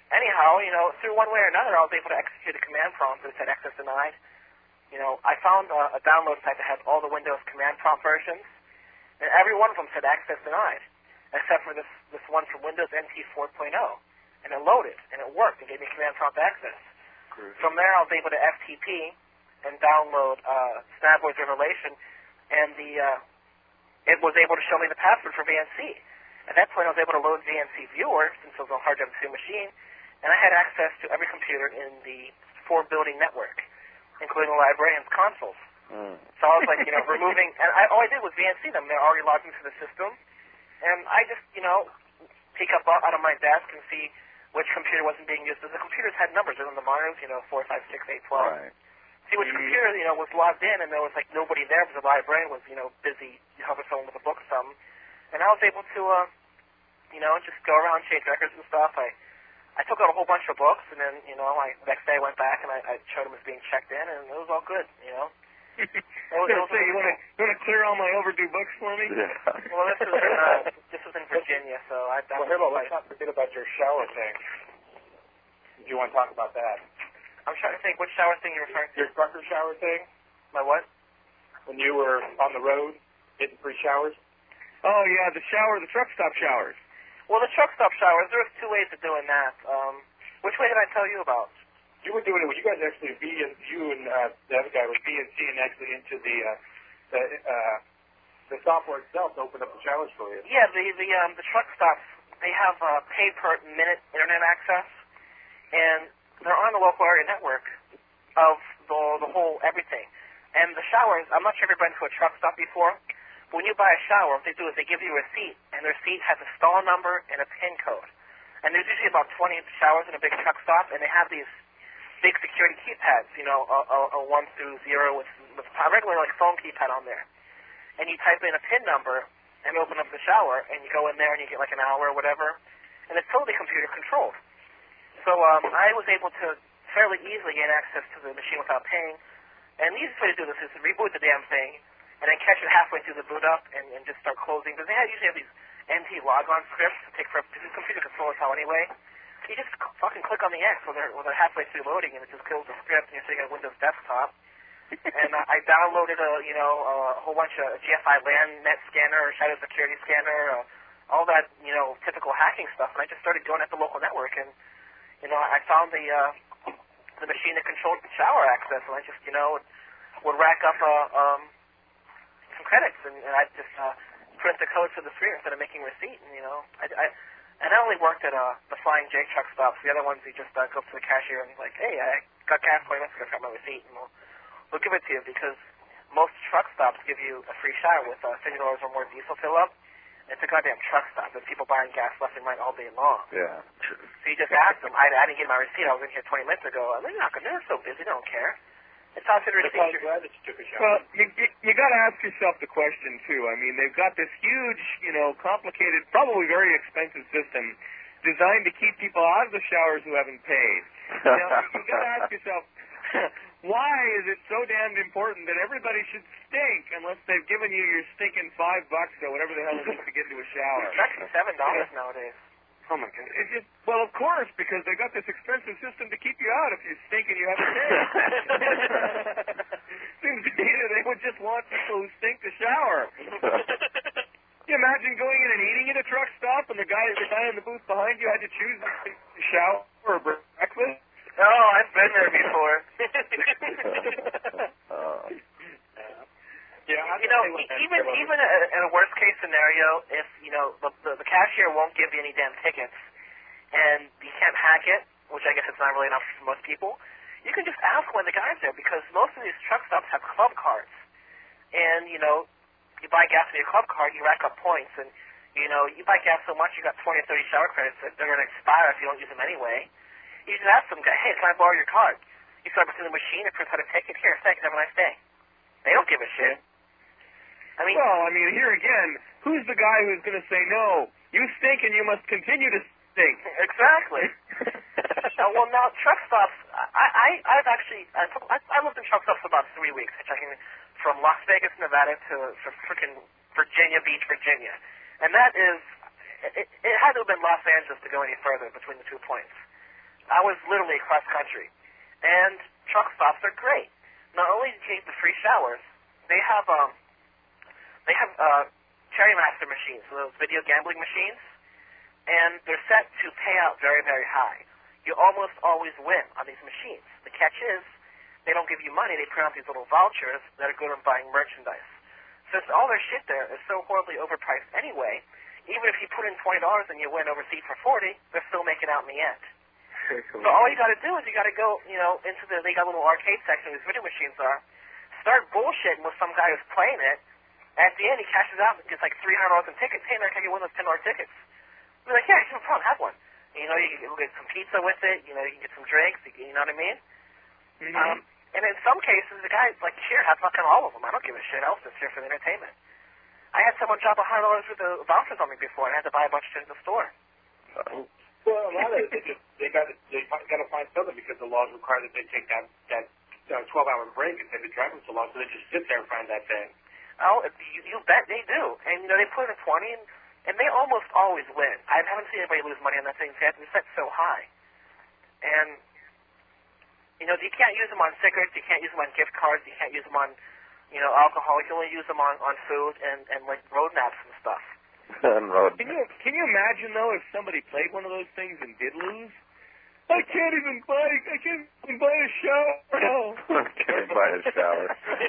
anyhow, you know, through one way or another, I was able to execute a command prompt that said access denied. You know, I found a, a download site that had all the Windows command prompt versions, and every one of them said access denied, except for this this one from Windows N T four point oh. And it loaded, and it worked, and gave me command prompt access. Groovy. From there, I was able to F T P and download uh, Snapboard's Revelation, and the uh, it was able to show me the password for V N C. At that point, I was able to load V N C Viewer, since it was a hard drive two machine, and I had access to every computer in the four-building network, including the librarian's consoles. Mm. So I was like, you know, removing, and I, all I did was V N C them. They're already logged into the system, and I just, you know, peek up out of my desk and see which computer wasn't being used. Because the computers had numbers on the monitors, you know, four, five, six, eight, twelve. Right. See which computer, you know, was logged in, and there was like nobody there because the librarian was, you know, busy helping someone with a book or something. And I was able to, uh, you know, just go around, change records and stuff. I I took out a whole bunch of books, and then, you know, I, the next day I went back and I, I showed them as being checked in, and it was all good, you know. It was, it was say, you want to you want to clear all my overdue books for me? Yeah. Well, this was in, uh, this was in Virginia, so I. Well, Hibbo, let's not forget about your shower thing. Do you want to talk about that? I'm trying to think which shower thing you're referring to. Your trucker shower thing? My what? When you were on the road, getting free showers? Oh yeah, the shower, the truck stop showers. Well, the truck stop showers. There's two ways of doing that. Um, which way did I tell you about? You were doing it. You guys actually, V and you and uh, the other guy were V and C and actually into the uh, the uh, the software itself to open up the showers for you. Yeah, the the um, the truck stops. They have uh, pay per minute internet access, and they're on the local area network of the the whole everything. And the showers. I'm not sure if you've been to a truck stop before. But when you buy a shower, what they do is they give you a receipt, and the receipt has a stall number and a PIN code. And there's usually about twenty showers in a big truck stop, and they have these big security keypads, you know, a, a, a one through zero with, with a regular like phone keypad on there. And you type in a PIN number and open up the shower, and you go in there and you get like an hour or whatever, and it's totally computer controlled. So um, I was able to fairly easily gain access to the machine without paying. And the easiest way to do this is to reboot the damn thing, and then catch it halfway through the boot up, and, and just start closing. Because they have, usually have these N T logon scripts that take forever, because the computer controls how anyway. You just c- fucking click on the X when they're, when they're halfway through loading, and it just kills the script, and you're sitting at Windows desktop. And uh, I downloaded a, you know, a whole bunch of G F I LAN net scanner, shadow security scanner, uh, all that, you know, typical hacking stuff. And I just started doing it at the local network, and, you know, I found the uh, the machine that controlled the shower access, and I just, you know, would, would rack up uh, um, some credits, and, and I just uh, print the code to the screen instead of making receipt, and, you know, I, I and I only worked at uh, the Flying J truck stops. The other ones, you just uh, go up to the cashier and like, hey, I got gas twenty minutes ago, I got my receipt, and we'll, we'll give it to you, because most truck stops give you a free shower with uh, fifty dollars or more diesel fill-up. It's a goddamn truck stop. There's people buying gas left and right all day long. Yeah. So you just ask them, I, I didn't get my receipt, I was in here twenty minutes ago. They're not gonna, they're so busy, they don't care. It's how to receipt. I'm glad that you took a shower. Well, you, you, you got to ask yourself the question, too. I mean, they've got this huge, you know, complicated, probably very expensive system designed to keep people out of the showers who haven't paid. Now, you got to ask yourself, why is it so damned important that everybody should stink unless they've given you your stinking five bucks or whatever the hell it is to get into a shower? It's actually seven dollars nowadays. Oh my God! It's just, well, of course, because they got this expensive system to keep you out if you stink and you haven't paid. Seems to me that they would just want people who stink to shower. Can you imagine going in and eating at a truck stop, and the guy, the guy in the booth behind you had to choose a shower or breakfast? Oh, I've been there before. uh, Yeah, I you know, even even in a worst case scenario, if you know the, the the cashier won't give you any damn tickets, and you can't hack it, which I guess it's not really enough for most people, you can just ask when the guy's there, because most of these truck stops have club cards, and you know, you buy gas with your club card, you rack up points, and you know, you buy gas so much, you got twenty or thirty shower credits that they're going to expire if you don't use them anyway. You just ask them, hey, can I borrow your card? You start between the machine, it prints out a ticket. Here, thanks, have a nice day. They don't give a shit. I mean, well, I mean, here again, who's the guy who's going to say, no, you stink and you must continue to stink? Exactly. uh, well, now, truck stops, I, I, I've actually, I, I lived in truck stops for about three weeks, hitchhiking from Las Vegas, Nevada to, to freaking Virginia Beach, Virginia. And that is, it, it had to have been Los Angeles to go any further between the two points. I was literally across country. And truck stops are great. Not only do you get the free showers, they have um, they have uh, Cherry Master machines, so those video gambling machines, and they're set to pay out very, very high. You almost always win on these machines. The catch is, they don't give you money. They print out these little vouchers that are good on buying merchandise. Since all their shit there is so horribly overpriced anyway, even if you put in twenty dollars and you win overseas for forty, they're still making out in the end. So all you got to do is you got to go, you know, into the, they got a little arcade section where these video machines are, start bullshitting with some guy who's playing it, and at the end he cashes out and gets like three hundred dollars in tickets. Hey man, can I get one of those ten dollar tickets? We're like, yeah, no problem, have one. And, you know, you can get some pizza with it, you know, you can get some drinks, you know what I mean? Mm-hmm. Um, and in some cases, the guy's like, here, have fucking all of them. I don't give a shit. I'll just here for the entertainment. I had someone drop one hundred dollars worth of vouchers on me before, and I had to buy a bunch of shit in the store. Well, a lot of it, they just they got they got to find something because the laws require that they take that that uh, twelve hour break instead of driving so long, so they just sit there and find that thing. Oh, you, you bet they do. And you know, they put in a twenty, and, and they almost always win. I haven't seen anybody lose money on that thing. They're set so high, and you know, you can't use them on cigarettes, you can't use them on gift cards, you can't use them on, you know, alcohol. You can only use them on on food and and like road maps and stuff. And road. Can you can you imagine though if somebody played one of those things and did lose? I can't even buy I can't even buy a shower now. Can't buy a shower.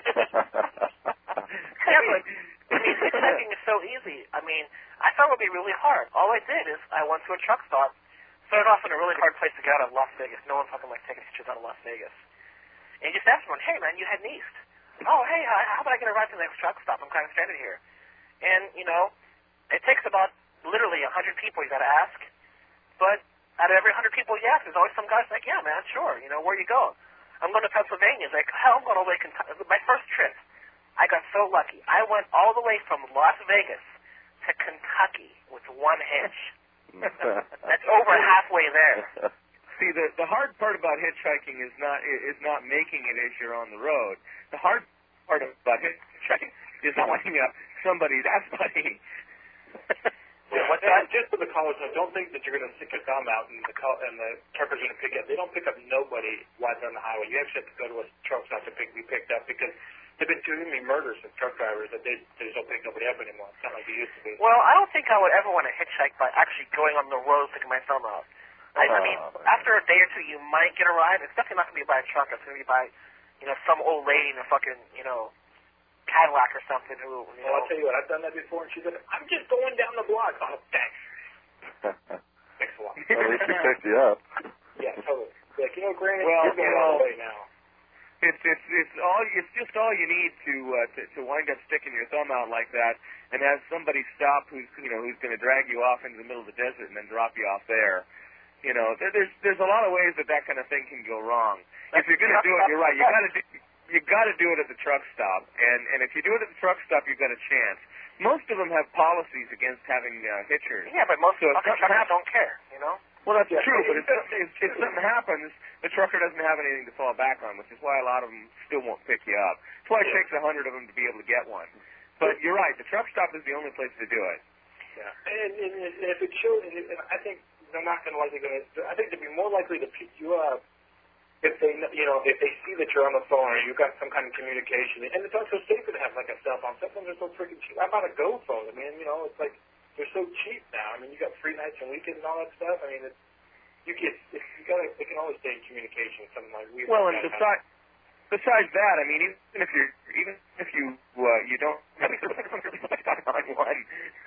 Yeah, but I mean, hitchhiking is so easy. I mean, I thought it would be really hard. All I did is I went to a truck stop. Started off in a really hard place to get out of Las Vegas. No one fucking like taking pictures out of Las Vegas. And you just asked someone, hey man, you heading east? Oh hey, uh, how about I get a ride to the next truck stop? I'm kind of stranded here. And you know. It takes about literally a hundred people you got to ask, but out of every hundred people you ask, there's always some guys like, yeah, man, sure, you know, where you going? I'm going to Pennsylvania. It's like, hell, I'm going all the way to Kentucky. My first trip, I got so lucky. I went all the way from Las Vegas to Kentucky with one hitch. That's over halfway there. See, the the hard part about hitchhiking is not is not making it as you're on the road. The hard part about hitchhiking is finding out somebody that's funny. Yeah, what's that? Just for the college, I don't think that you're going to stick your thumb out and the co- and the truckers are going to pick up. They don't pick up nobody while they're on the highway. You actually have to go to a truck stop to pick, be picked up because there've been too many murders of truck drivers that they, they just don't pick nobody up anymore. It's not like they used to be. Well, I don't think I would ever want to hitchhike by actually going on the road sticking my thumb out. I, I mean, Oh, after a day or two, you might get a ride. It's definitely not going to be by a truck. It's going to be by, you know, some old lady in a fucking, you know, Cadillac or something who, you know. Well, I'll tell you what, I've done that before, and she's like, I'm just going down the block. Oh, thanks. Thanks a lot. At least he picked you up. Yeah, totally. Like, you know, Granny, Well, you're going you know, all the way now. It's it's it's all it's just all you need to uh, to to wind up sticking your thumb out like that and have somebody stop who's you know who's going to drag you off into the middle of the desert and then drop you off there. You know, there, there's there's a lot of ways that that kind of thing can go wrong. If you're going to do it, you're right. You got to do. You got to do it at the truck stop, and and if you do it at the truck stop, you've got a chance. Most of them have policies against having uh, hitchers. Yeah, but most So if fucking something truckers happens- don't care, you know. Well, that's Yeah. true, but if, if, if something happens, the trucker doesn't have anything to fall back on, which is why a lot of them still won't pick you up. That's why it takes a hundred of them to be able to get one. But you're right, the truck stop is the only place to do it. Yeah. And, and, and if it shows, and it- and I think they're not going to likely going to, I think they'd be more likely to pick you up if they, you know, if they see that you're on the phone or you've got some kind of communication. And it's also safer to have like a cell phone. Cell phones are so freaking cheap. I bought a Go phone. I mean, you know, it's like they're so cheap now. I mean, you got free nights and weekends and all that stuff. I mean, it's, you get, if you got, they can always stay in communication with something like we. Well, and besides, besides that, I mean, even if you even if you uh, you don't have on one.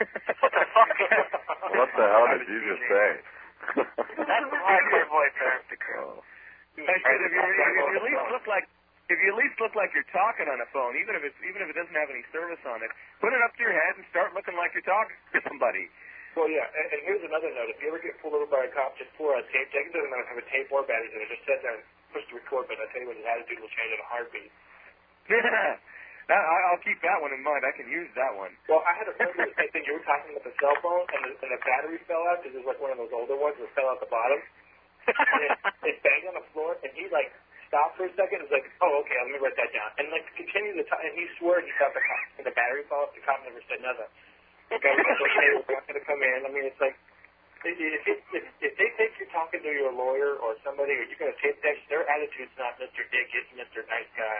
What the hell did you just say? That's the hardcore voice there. Oh. I said if you if you at least look like if you at least look like you're talking on a phone, even if it's even if it doesn't have any service on it, put it up to your head and start looking like you're talking to somebody. Well, yeah, and, and here's another note. If you ever get pulled over by a cop, just pull out a tape deck. It doesn't matter if you have a tape or batteries in it. Just sit there and push the record button. I tell you what, his attitude will change in a heartbeat. Yeah, that, I- I'll keep that one in mind. I can use that one. Well, I had a friend do the same thing. You were talking about the cell phone, and the, and the battery fell out because it was like one of those older ones that fell out the bottom. And it, it banged on the floor, and he, like, stopped for a second and was like, oh, okay, let me write that down. And, like, continued to talk, and he swore he thought the, cop, and the battery fell off. The cop never said nothing. Okay, we're not going to come in. I mean, it's like, if, if, if, if they think you're talking to your lawyer or some here. You gotta tape that. Their attitude's not Mister Dick, it's Mister Nice Guy.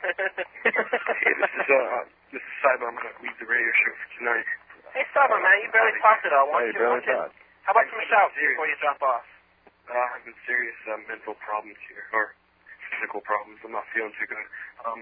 Hey, this is uh, this is Cyber. I'm gonna leave the radio show for tonight. Hey, Cyber, man, you barely talked at all. Why Hey, don't you, barely why don't you, talked. how about I've some been shouts serious. before you jump off? Uh, I've been serious uh, mental problems here, or physical problems. I'm not feeling too good. Um,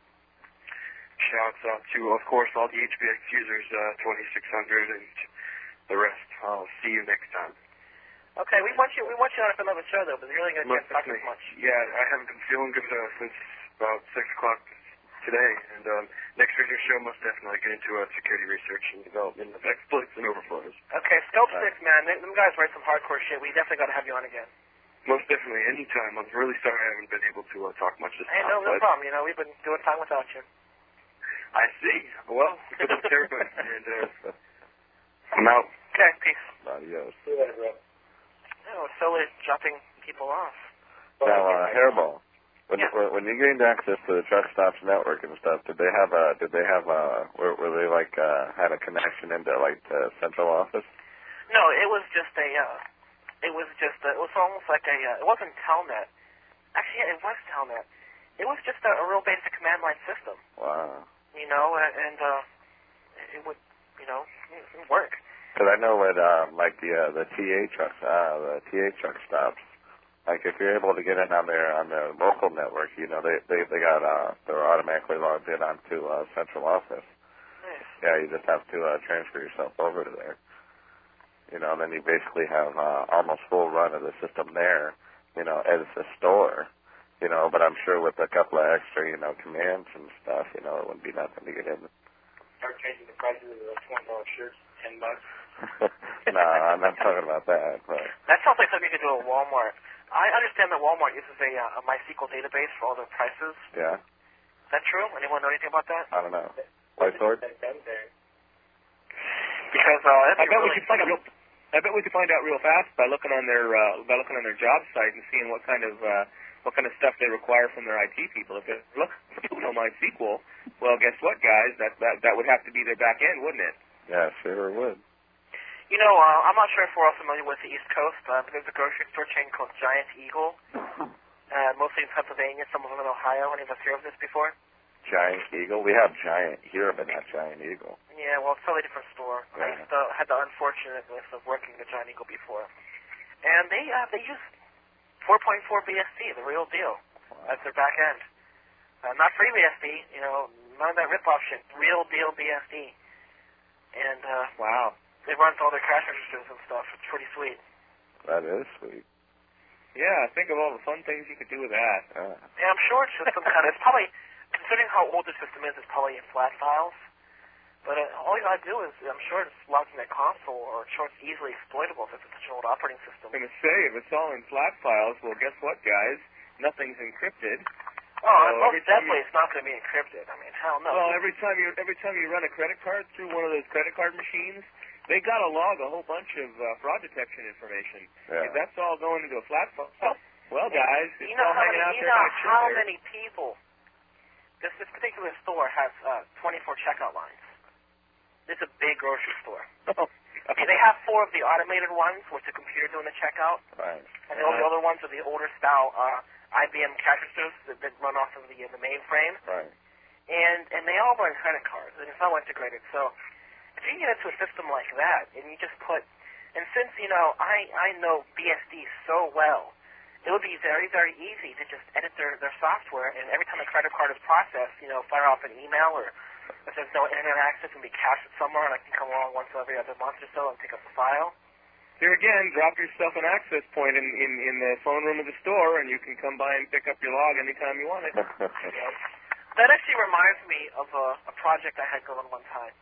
shouts out to, of course, all the H B X users, uh, twenty-six hundred, and the rest. I'll see you next time. Okay, we want you. We want you on for another show though, but you're really gonna Most can't talk as definitely. much. Yeah, I haven't been feeling good uh, since about six o'clock today, and um, next radio show must definitely get into uh, security research and development of exploits and overflows. Okay, Scope Right. Six, man. They, them guys write some hardcore shit. We definitely got to have you on again. Most definitely, anytime. I'm really sorry I haven't been able to uh, talk much this Hey, time. no, no but problem. You know, we've been doing fine without you. I see. Well, good luck to everybody, and uh, I'm out. Okay, peace. Adios. See you later, bro. Oh, silly jumping people off. Now, uh, Hairball, when, Yeah. when when you gained access to the Truck Stops network and stuff, did they have a did they have a were, were they like uh, had a connection into like the central office? No, it was just a. Uh, it was just. A, it was almost like a. Uh, it wasn't Telnet. Actually, yeah, it was Telnet. It was just a, a real basic command line system. Wow. You know, and, and uh, it would, you know, it would work. Because I know with um, like the uh, the T A trucks, uh, the T A truck stops. Like if you're able to get in on their on their local network, you know they they they got uh they're automatically logged in onto uh, central office. Nice. Yeah, you just have to uh, transfer yourself over to there. You know, then you basically have uh, almost full run of the system there. You know, as a store. You know, but I'm sure with a couple of extra, you know, commands and stuff, you know, it wouldn't be nothing to get in. Start changing the prices of the twenty dollar shirts, ten bucks. No, I'm not talking about that. But That sounds like something you could do at Walmart. I understand that Walmart uses a, uh, a MySQL database for all their prices. yeah, Is that true? Anyone know anything about that? I don't know. White sword? That gun there. Because uh, that'd I be bet really we could find out real. I bet we could find out real fast by looking on their uh, by looking on their job site and seeing what kind of uh, what kind of stuff they require from their I T people. If they look for no MySQL, well, guess what, guys? That that that would have to be their back end, wouldn't it? Yeah, sure would. You know, uh, I'm not sure if we're all familiar with the East Coast, uh, but there's a grocery store chain called Giant Eagle, uh, mostly in Pennsylvania, some of them in Ohio. Any of us heard of this before? Giant Eagle? We have Giant here, but not Giant Eagle. Yeah, well, it's a totally different store. I Yeah. used to, had the unfortunateness of working at Giant Eagle before. And they uh, they use four point four B S D, the real deal. Wow. That's their back end. Uh, not free B S D, you know, none of that rip-off shit. Real deal B S D. And uh, Wow. they run all their cash registers and stuff. It's pretty sweet. That is sweet. Yeah, think of all the fun things you could do with that. Yeah. Yeah, I'm sure it's just some kind of, it's probably, considering how old the system is, it's probably in flat files. But uh, all you gotta do is, I'm sure it's logged in that console, or I'm sure it's easily exploitable if it's such an old operating system. I'm going to say, if it's all in flat files, well, guess what, guys? Nothing's encrypted. Oh, So most every time definitely you- it's not going to be encrypted. I mean, hell no. Well, every time you every time you run a credit card through one of those credit card machines, they got to log a whole bunch of uh, fraud detection information. Yeah. If that's all going into a flat file, well, guys, you it's know all how hanging many, out you there. know not sure how there. many people, this, this particular store has uh, twenty-four checkout lines. This is a big grocery store. Okay, they have four of the automated ones with the computer doing the checkout, Right. and all the other ones are the older style uh, I B M cash registers that, that run off of the, uh, the mainframe, Right. and and they all run credit cards, and it's all integrated. So if you get into a system like that, and you just put, and since you know I I know B S D so well, it would be very very easy to just edit their their software, and every time a credit card is processed, you know, fire off an email, or if there's no internet access, and be cached somewhere, and I can come along once every other month or so and pick up the file. Here again, drop yourself an access point in, in, in the phone room of the store, and you can come by and pick up your log anytime you want it. That actually reminds me of a, a project I had going one time.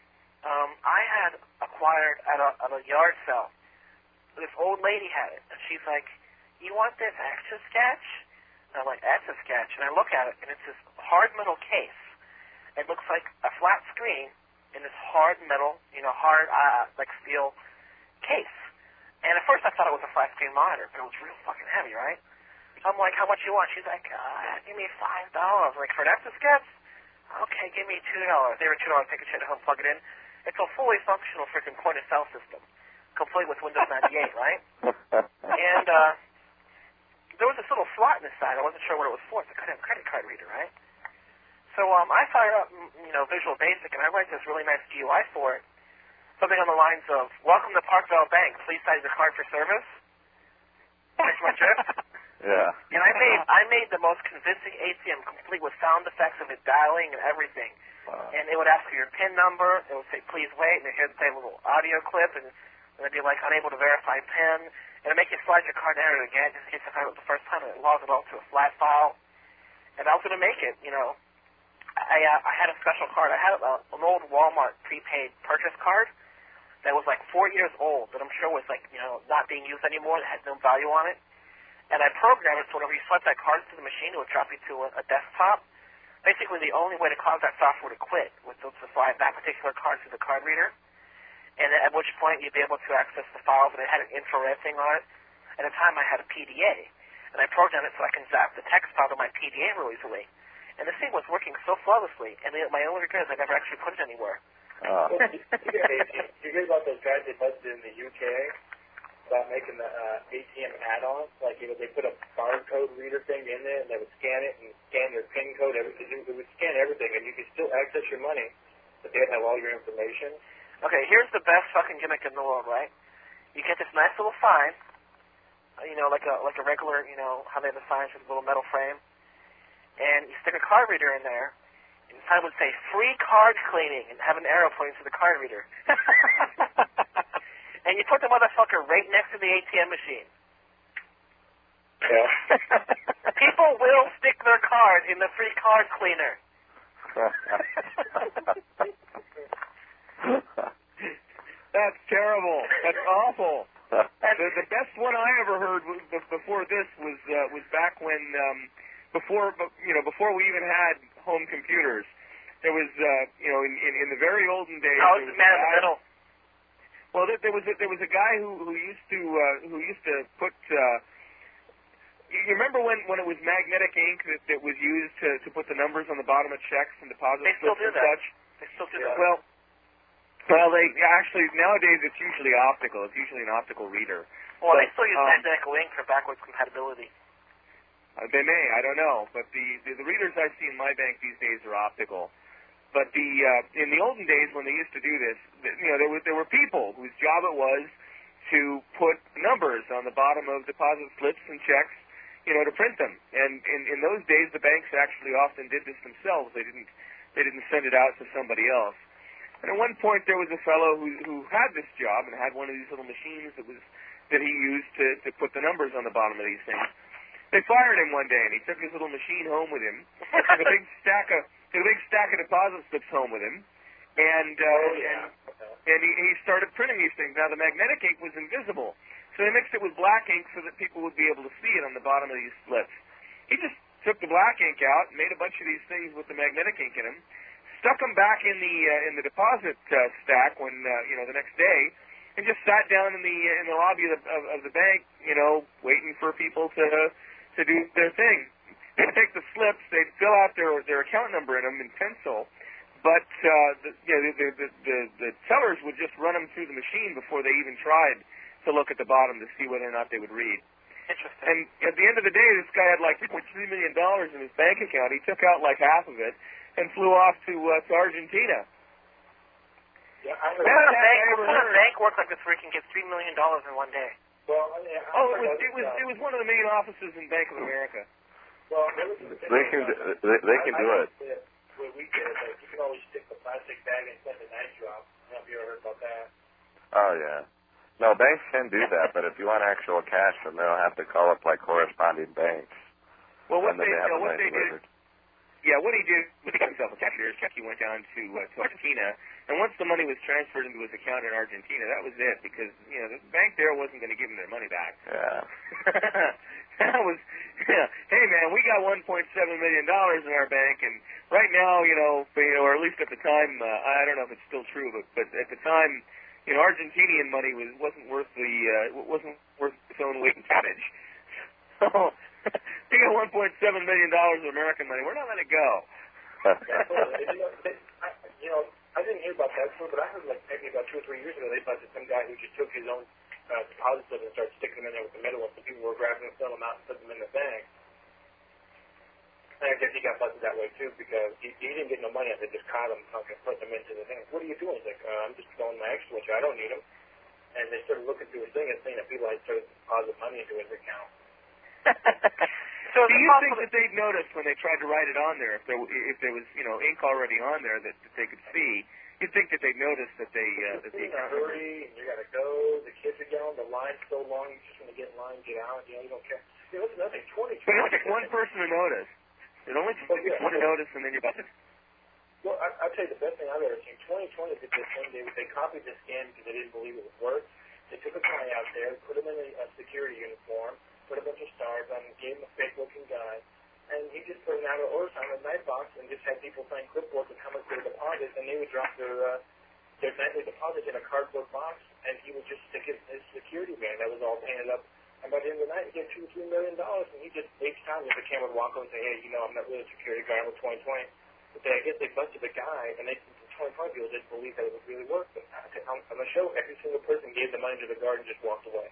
Um, I had acquired at a, at a yard sale. This old lady had it, and she's like, "You want this Etch a Sketch?" And I'm like, "Etch a Sketch," and I look at it, and it's this hard metal case. It looks like a flat screen in this hard metal, you know, hard uh, like steel case. And at first I thought it was a flat screen monitor, but it was real fucking heavy, right? So I'm like, "How much you want?" She's like, uh, "Give me five dollars." I'm like, "For an Etch a Sketch?" "Okay, give me two dollars." They were two dollars. Take a shit at home, plug it in. It's a fully functional freaking point of sale system, complete with Windows ninety-eight, right? And uh, there was this little slot in the side. I wasn't sure what it was for. It's a credit credit card reader, right? So um, I fire up, you know, Visual Basic, and I write this really nice G U I for it. Something on the lines of, "Welcome to Parkville Bank. Please cite your card for service." Finish my trip. Yeah. And I made I made the most convincing A T M, complete with sound effects of it dialing and everything. Wow. And it would ask for your PIN number. It would say, "Please wait," and it would say a little audio clip, and it would be like, "Unable to verify PIN." And it'd make you slide your card and enter it again, just in case I found it the first time, and it logs it all to a flat file. And I was going to make it, you know. I uh, I had a special card. I had a, an old Walmart prepaid purchase card that was like four years old, that I'm sure was like, you know, not being used anymore. It had no value on it. And I programmed it so whenever you swipe that card to the machine, it would drop you to a, a desktop. Basically, the only way to cause that software to quit was to, to slide that particular card to the card reader, and at which point you'd be able to access the files, and it had an infrared thing on it. At the time, I had a P D A, and I programmed it so I can zap the text file to my P D A real easily. And this thing was working so flawlessly, and the, my only regret is I never actually put it anywhere. Oh. you, you hear about those guys they busted in the U K about making the uh, A T M add-on? Like, you know, they put a barcode reader thing in there, and they would scan it and scan their PIN code. Everything. It would scan everything, and you could still access your money, but they'd have all your information. Okay, here's the best fucking gimmick in the world, right? You get this nice little sign, you know, like a like a regular, you know, how they have the signs with a little metal frame, and you stick a card reader in there, and the sign would say, "Free card cleaning," and have an arrow pointing to the card reader. And you put the motherfucker right next to the A T M machine. Yeah. People will stick their card in the free card cleaner. That's terrible. That's awful. The, the best one I ever heard was, before this was uh, was back when um, before you know before we even had home computers. There was uh, you know in, in, in the very olden days. Oh, it's the man in the middle. Well, there, there was a, there was a guy who who used to uh, who used to put. Uh, you remember when, when it was magnetic ink that, that was used to, to put the numbers on the bottom of checks and deposit They still slips do and that. such? They still do Yeah. that. Well, well, they actually nowadays it's usually optical. It's usually an optical reader. Well, but, they still use um, magnetic ink for backwards compatibility. Uh, they may, I don't know, but the, the the readers I see in my bank these days are optical. But the uh, in the olden days when they used to do this, you know, there were there were people whose job it was to put numbers on the bottom of deposit slips and checks, you know, to print them. And in, in those days, the banks actually often did this themselves. They didn't they didn't send it out to somebody else. And at one point, there was a fellow who who had this job and had one of these little machines that was that he used to to put the numbers on the bottom of these things. They fired him one day, and he took his little machine home with him, took a big stack of took a big stack of deposit slips home with him, and uh, Oh, yeah. and, and he, he started printing these things. Now the magnetic ink was invisible, so they mixed it with black ink so that people would be able to see it on the bottom of these slips. He just took the black ink out, made a bunch of these things with the magnetic ink in them, stuck them back in the uh, in the deposit uh, stack when uh, you know the next day, and just sat down in the in the lobby of the, of, of the bank, you know, waiting for people to to do their thing. They'd take the slips, they'd fill out their their account number in them in pencil, but uh, the, you know, the, the the the tellers would just run them through the machine before they even tried to look at the bottom to see whether or not they would read. Interesting. And at the end of the day, this guy had like three point three million dollars in his bank account. He took out like half of it and flew off to uh, to Argentina. Yeah, I What heard kind of That bank, I ever what kind of heard. bank works like this where you can get three million dollars in one day? Well, I mean, I Oh, it heard was about it was this, it was one of the main offices in Bank of America. Well, there was a They can do, they, they can I, do I it. did what we did, like, you can always stick the plastic bag and send a night drop. I don't know if you ever heard about that. Oh yeah. No, banks can do that, but if you want actual cash, then they'll have to call up like corresponding banks, Well, what and then they they have you know, them what they delivered. did. Yeah, what he did was he got himself a cashier's check. He went down to, uh, to Argentina, and once the money was transferred into his account in Argentina, that was it, because, you know, the bank there wasn't going to give him their money back. Yeah. That was, yeah, hey, man, we got one point seven million dollars in our bank, and right now, you know, you know, or at least at the time, uh, I don't know if it's still true, but, but at the time, you know, Argentinian money was, wasn't worth the, uh, wasn't worth its own weight in cabbage. So, we got one point seven million dollars of American money. We're not letting it go. Absolutely. You know, they, I, you know, I didn't hear about that before, but I heard like maybe about two or three years ago they busted some guy who just took his own uh, deposit slips and started sticking them in there with the middle ones, so people were grabbing them, filling them out, and putting them in the bank. And I guess he got busted that way too because he, he didn't get no money. They just caught him fucking putting them into the thing. What are you doing? He's like, uh, I'm just throwing my extra ones. I don't need them. And they started looking through his thing and seeing that people had started to deposit money into his account. So do you think that they'd notice when they tried to write it on there, if there if there was you know ink already on there that, that they could see? You'd think that they'd notice that they uh, that they. In a hurry, and you gotta go. The kids are down. The line's so long. You just want to get in line, get out. You know, you don't care. You know, it's nothing. Twenty. But it takes one person to notice. It only takes oh, yeah. one to notice, and then you're busted. Well, I, I'll tell you the best thing I've ever seen. twenty twenty did this thing. They they copied the scan because they didn't believe it would work. They took a guy out there, put him in a, a security uniform, put a bunch of stars on him, gave him a fake-looking guy, and he just put an out of order sign on a night box and just had people sign clipboards with how much they deposit, and they would drop their uh, their nightly deposit in a cardboard box, and he would just stick it in his security van that was all painted up. And by the end of the night, he get two or three million dollars, and he just each time the camera would walk over and say, "Hey, you know, I'm not really a security guard. I'm a twenty twenty." But they, I guess they busted the guy, and they the twenty twenty people didn't believe that it would really work. But on, on the show, every single person gave the money to the guard and just walked away.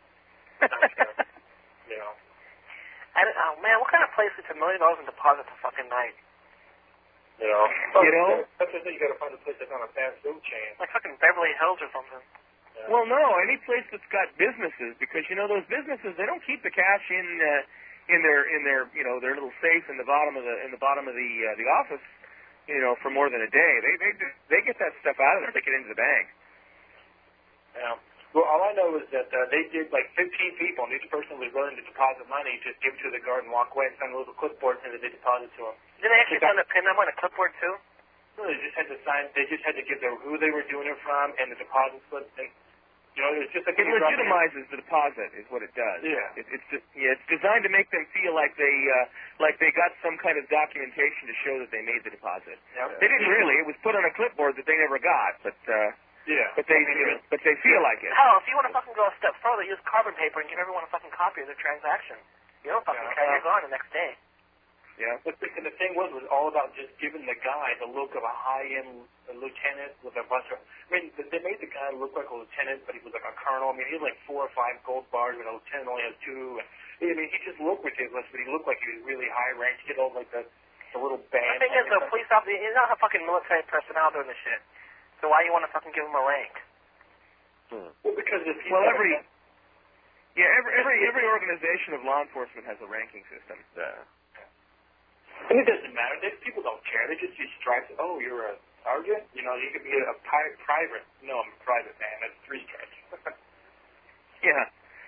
You know. And, oh man, what kind of place gets a million dollars in deposit a fucking night? You know. You know. That's the thing. You got to find a place that's on a fast food chain. Like fucking Beverly Hills or something. Yeah. Well, no, any place that's got businesses, because you know those businesses, they don't keep the cash in uh, in their in their you know their little safe in the bottom of the in the bottom of the uh, the office, you know, for more than a day. They they they get that stuff out of there, take it into the bank. Yeah. Well, all I know is that uh, they did like fifteen people, and each person was willing to deposit money, just give it to the guard and walk away and send a little clipboard and they deposit to him. Did they actually send a pin number and a clipboard too? No, they just had to sign. They just had to give their who they were doing it from and the deposit slip. And you know, it was just like it legitimizes the deposit, is what it does. Yeah. It, it's just, yeah, it's designed to make them feel like they uh, like they got some kind of documentation to show that they made the deposit. Yep. They didn't really. It was put on a clipboard that they never got, but uh, yeah. But they you know, but they feel like it. Hell, if you want to fucking go a step further, use carbon paper and give everyone a fucking copy of their transaction. You don't fucking Yeah. care. You're gone the next day. Yeah. But the, and the thing was, was all about just giving the guy the look of a high-end lieutenant with a bunch of. I mean, they made the guy look like a lieutenant, but he was like a colonel. I mean, he had like four or five gold bars, and a lieutenant only has two. And, I mean, he just looked ridiculous, but he looked like he was really high-ranked. He had all like the, the little band. The thing is, though, police officer, he's not a fucking military personnel doing this shit. So why you want to fucking give him a rank? Hmm. Well, because if well, every yeah, every every every organization of law enforcement has a ranking system. Yeah. And it doesn't matter. They, people don't care. They just see stripes. Oh, you're a sergeant? You know, you could be a, a pi- private. No, I'm a private man. That's three stripes. Yeah.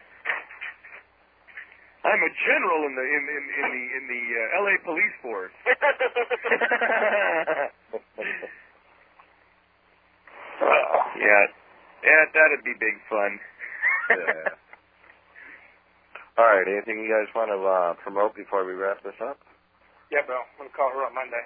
I'm a general in the in in, in the in the uh, L A police force. yeah. Yeah, that'd be big fun. Yeah. All right. Anything you guys want to uh, promote before we wrap this up? Yeah, bro. I'm going to call her up Monday.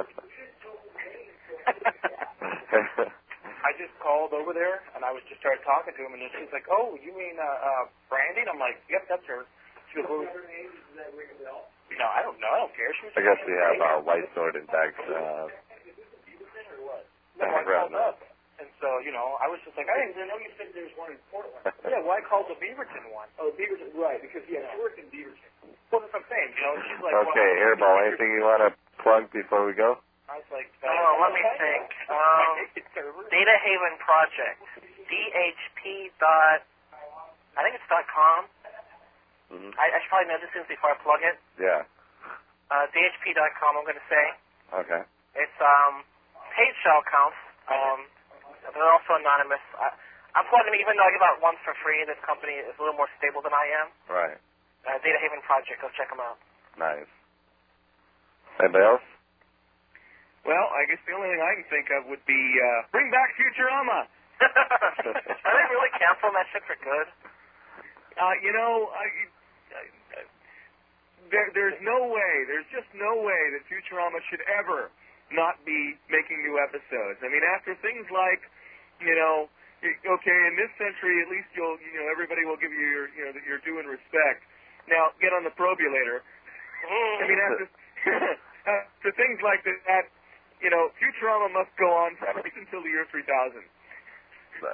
I just called over there, and I was just started talking to him, and then she's like, oh, you mean uh, uh, Brandy? And I'm like, yep, that's her. She goes, well, no, I don't know. I don't care. She was I guess we have uh, White Sword and Dex. Uh, no, I called up. And so, you know, I was just like, I didn't even know you said there was one in Portland. Yeah, well, I called the Beaverton one. Oh, Beaverton, right, because, yeah, she worked in Beaverton. Well, that's what I'm saying, you know, she's like, okay, well, Hairball, anything you want to plug before we go? I was like, oh, let me think. Um, Data Haven Project. D H P dot, I think it's dot com. Mm-hmm. I, I should probably know this before I plug it. Yeah. Uh, D H P dot com, I'm going to say. Okay. It's, um, paid shell counts. Um, they're also anonymous. I, I'm plugging it, even though I give out ones for free. This company is a little more stable than I am. Right. Uh, Data Haven Project. Go check them out. Nice. Anybody else? Well, I guess the only thing I can think of would be uh, bring back Futurama. Are they really canceling that shit for good? Uh, you know, I, I, I, there, there's no way, there's just no way that Futurama should ever not be making new episodes. I mean, after things like, you know, okay, in this century, at least you'll, you know, everybody will give you your, you know, your due and respect. Now, get on the probulator. I mean, after, after things like that, you know, Futurama must go on for at least until the year three thousand. Nice.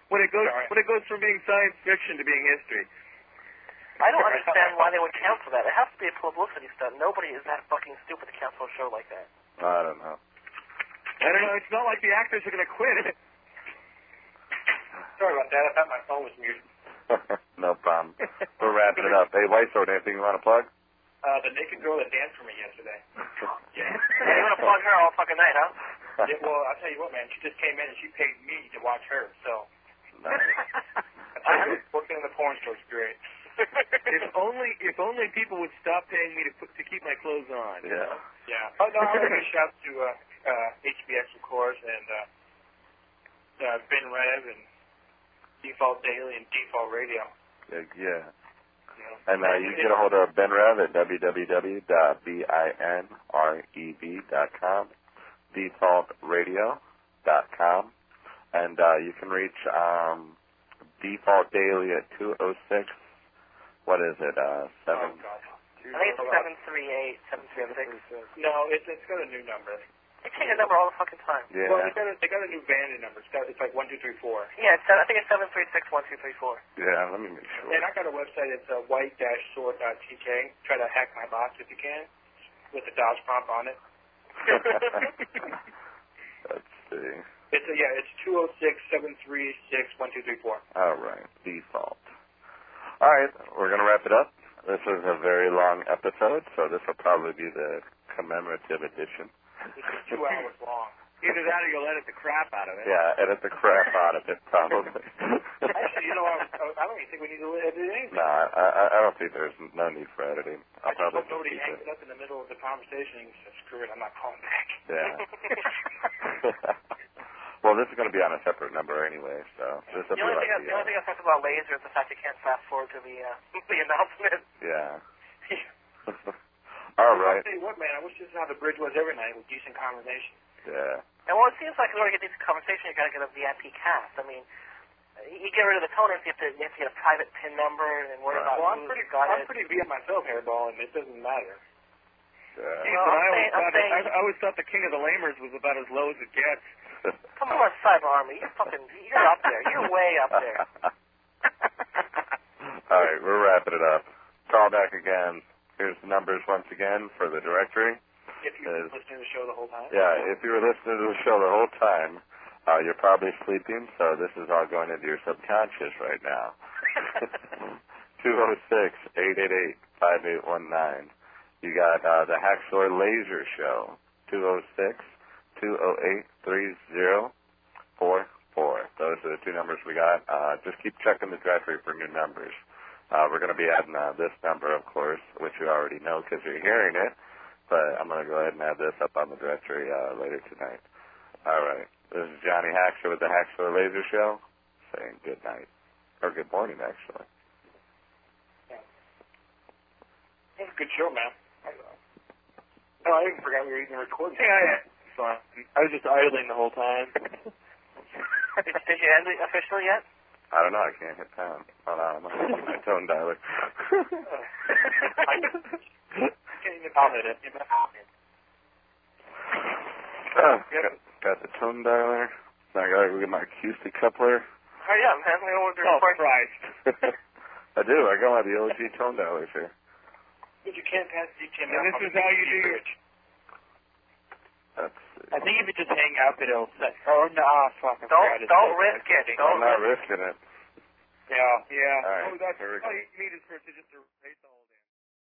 when it goes Sorry. when it goes from being science fiction to being history. I don't understand why they would cancel that. It has to be a publicity stunt. Nobody is that fucking stupid to cancel a show like that. I don't know. I don't know. It's not like the actors are going to quit. Sorry about that. I thought my phone was muted. No problem. We're wrapping it up. Hey, White Sword, anything you want to plug? Uh, the naked girl that danced for me yesterday. Yeah. Yeah, you're gonna plug her all fucking night, huh? Yeah, well, I'll tell you what, man. She just came in and she paid me to watch her, so. Nice. I tell you, working in the porn store is great. If only if only people would stop paying me to put to keep my clothes on. Yeah. Yeah. Oh, no, I want to give a shout to uh, uh, H B X, of course, and uh, uh, Ben Rev and Default Daily and Default Radio. Yeah. yeah. You know. And uh, you can get a hold of Ben Rev at w w w dot binrev dot com, default radio dot com, and uh, you can reach um, Default Daily at two oh six. What is it? Uh, seven. Oh, God. I think it's seven three eight, seven three six. No, it's it's got a new number. They change the number all the fucking time. Yeah. Well, they got a, they got a new band number. It's, got, it's like one two three four. Yeah, it's, I think it's seven three six one two three four. Yeah. Let me make sure. And I got a website. It's uh, white dash sword dot t k. Try to hack my box if you can, with the DOS prompt on it. Let's see. It's a, yeah, it's two oh six seven three six one two three four. All right. Default. All right. We're gonna wrap it up. This is a very long episode, so this will probably be the commemorative edition. This is two hours long. Either that or you'll edit the crap out of it. Yeah, edit the crap out of it, probably. Actually, you know, I, I don't even think we need to edit anything. No, I, I, I don't think there's no need for editing. I'll I just probably hope nobody keep hangs it. up in the middle of the conversation and says, screw it, I'm not calling back. Yeah. Well, this is going to be on a separate number anyway, so this will The be only, like thing I, the, the only thing I talked about laser is the fact you can't fast forward to the uh, the announcement. yeah. All right. I'll tell you what, man, I wish this is how the bridge was every night with decent conversation. Yeah. And well, it seems like in order to get this conversation, you got to get a V I P cast. I mean, you get rid of the toners, you have to, you have to get a private PIN number and worry about Well, I'm who's pretty, got I'm it. pretty V myself, Hairball, and it doesn't matter. Yeah. Geez, Well, but I I'm always saying- I'm thought it, I, saying- I always thought the King of the Lamers was about as low as it gets. Come on, Cyber Army, you're fucking, you're up there. You're way up there. All right, we're wrapping it up. Call back again. Here's the numbers once again for the directory. If you've been listening to the show the whole time. Yeah, if you were listening to the show the whole time, uh, you're probably sleeping, so this is all going into your subconscious right now. two oh six, eight eight eight, five eight one nine. You got uh, the Hacksaw Laser Show, two oh six, two oh eight, three oh four four. Those are the two numbers we got. Uh, just keep checking the directory for new numbers. Uh, we're going to be adding uh, this number, of course, which you already know because you're hearing it, but I'm going to go ahead and add this up on the directory uh, later tonight. All right. This is Johnny Hacksaw with the Hacksaw Laser Show saying good night. Or good morning, actually. It was a good show, man. Oh, I even forgot we were even recording. Yeah, yeah. It's fine. I was just idling the whole time. Did, did you end it officially yet? I don't know. I can't hit pound. Hold on. I'm going to use my tone dialer. I'll hit it. Oh, got, got the tone dialer. Now I got to go get my acoustic coupler. Hurry up, man. We don't want to Oh, record. Christ. I do. I got my the O G tone dialers here. But you can't pass D T M. And this is how you do your... Let's see. I think if you just hang up, it'll set. Oh, no. Ah, fuck. I Don't, forgot it's don't set. risk it. I'm Don't not risk it. risking it. Yeah. Yeah. All right. Oh, that's Here we all go. you need is for it to just erase all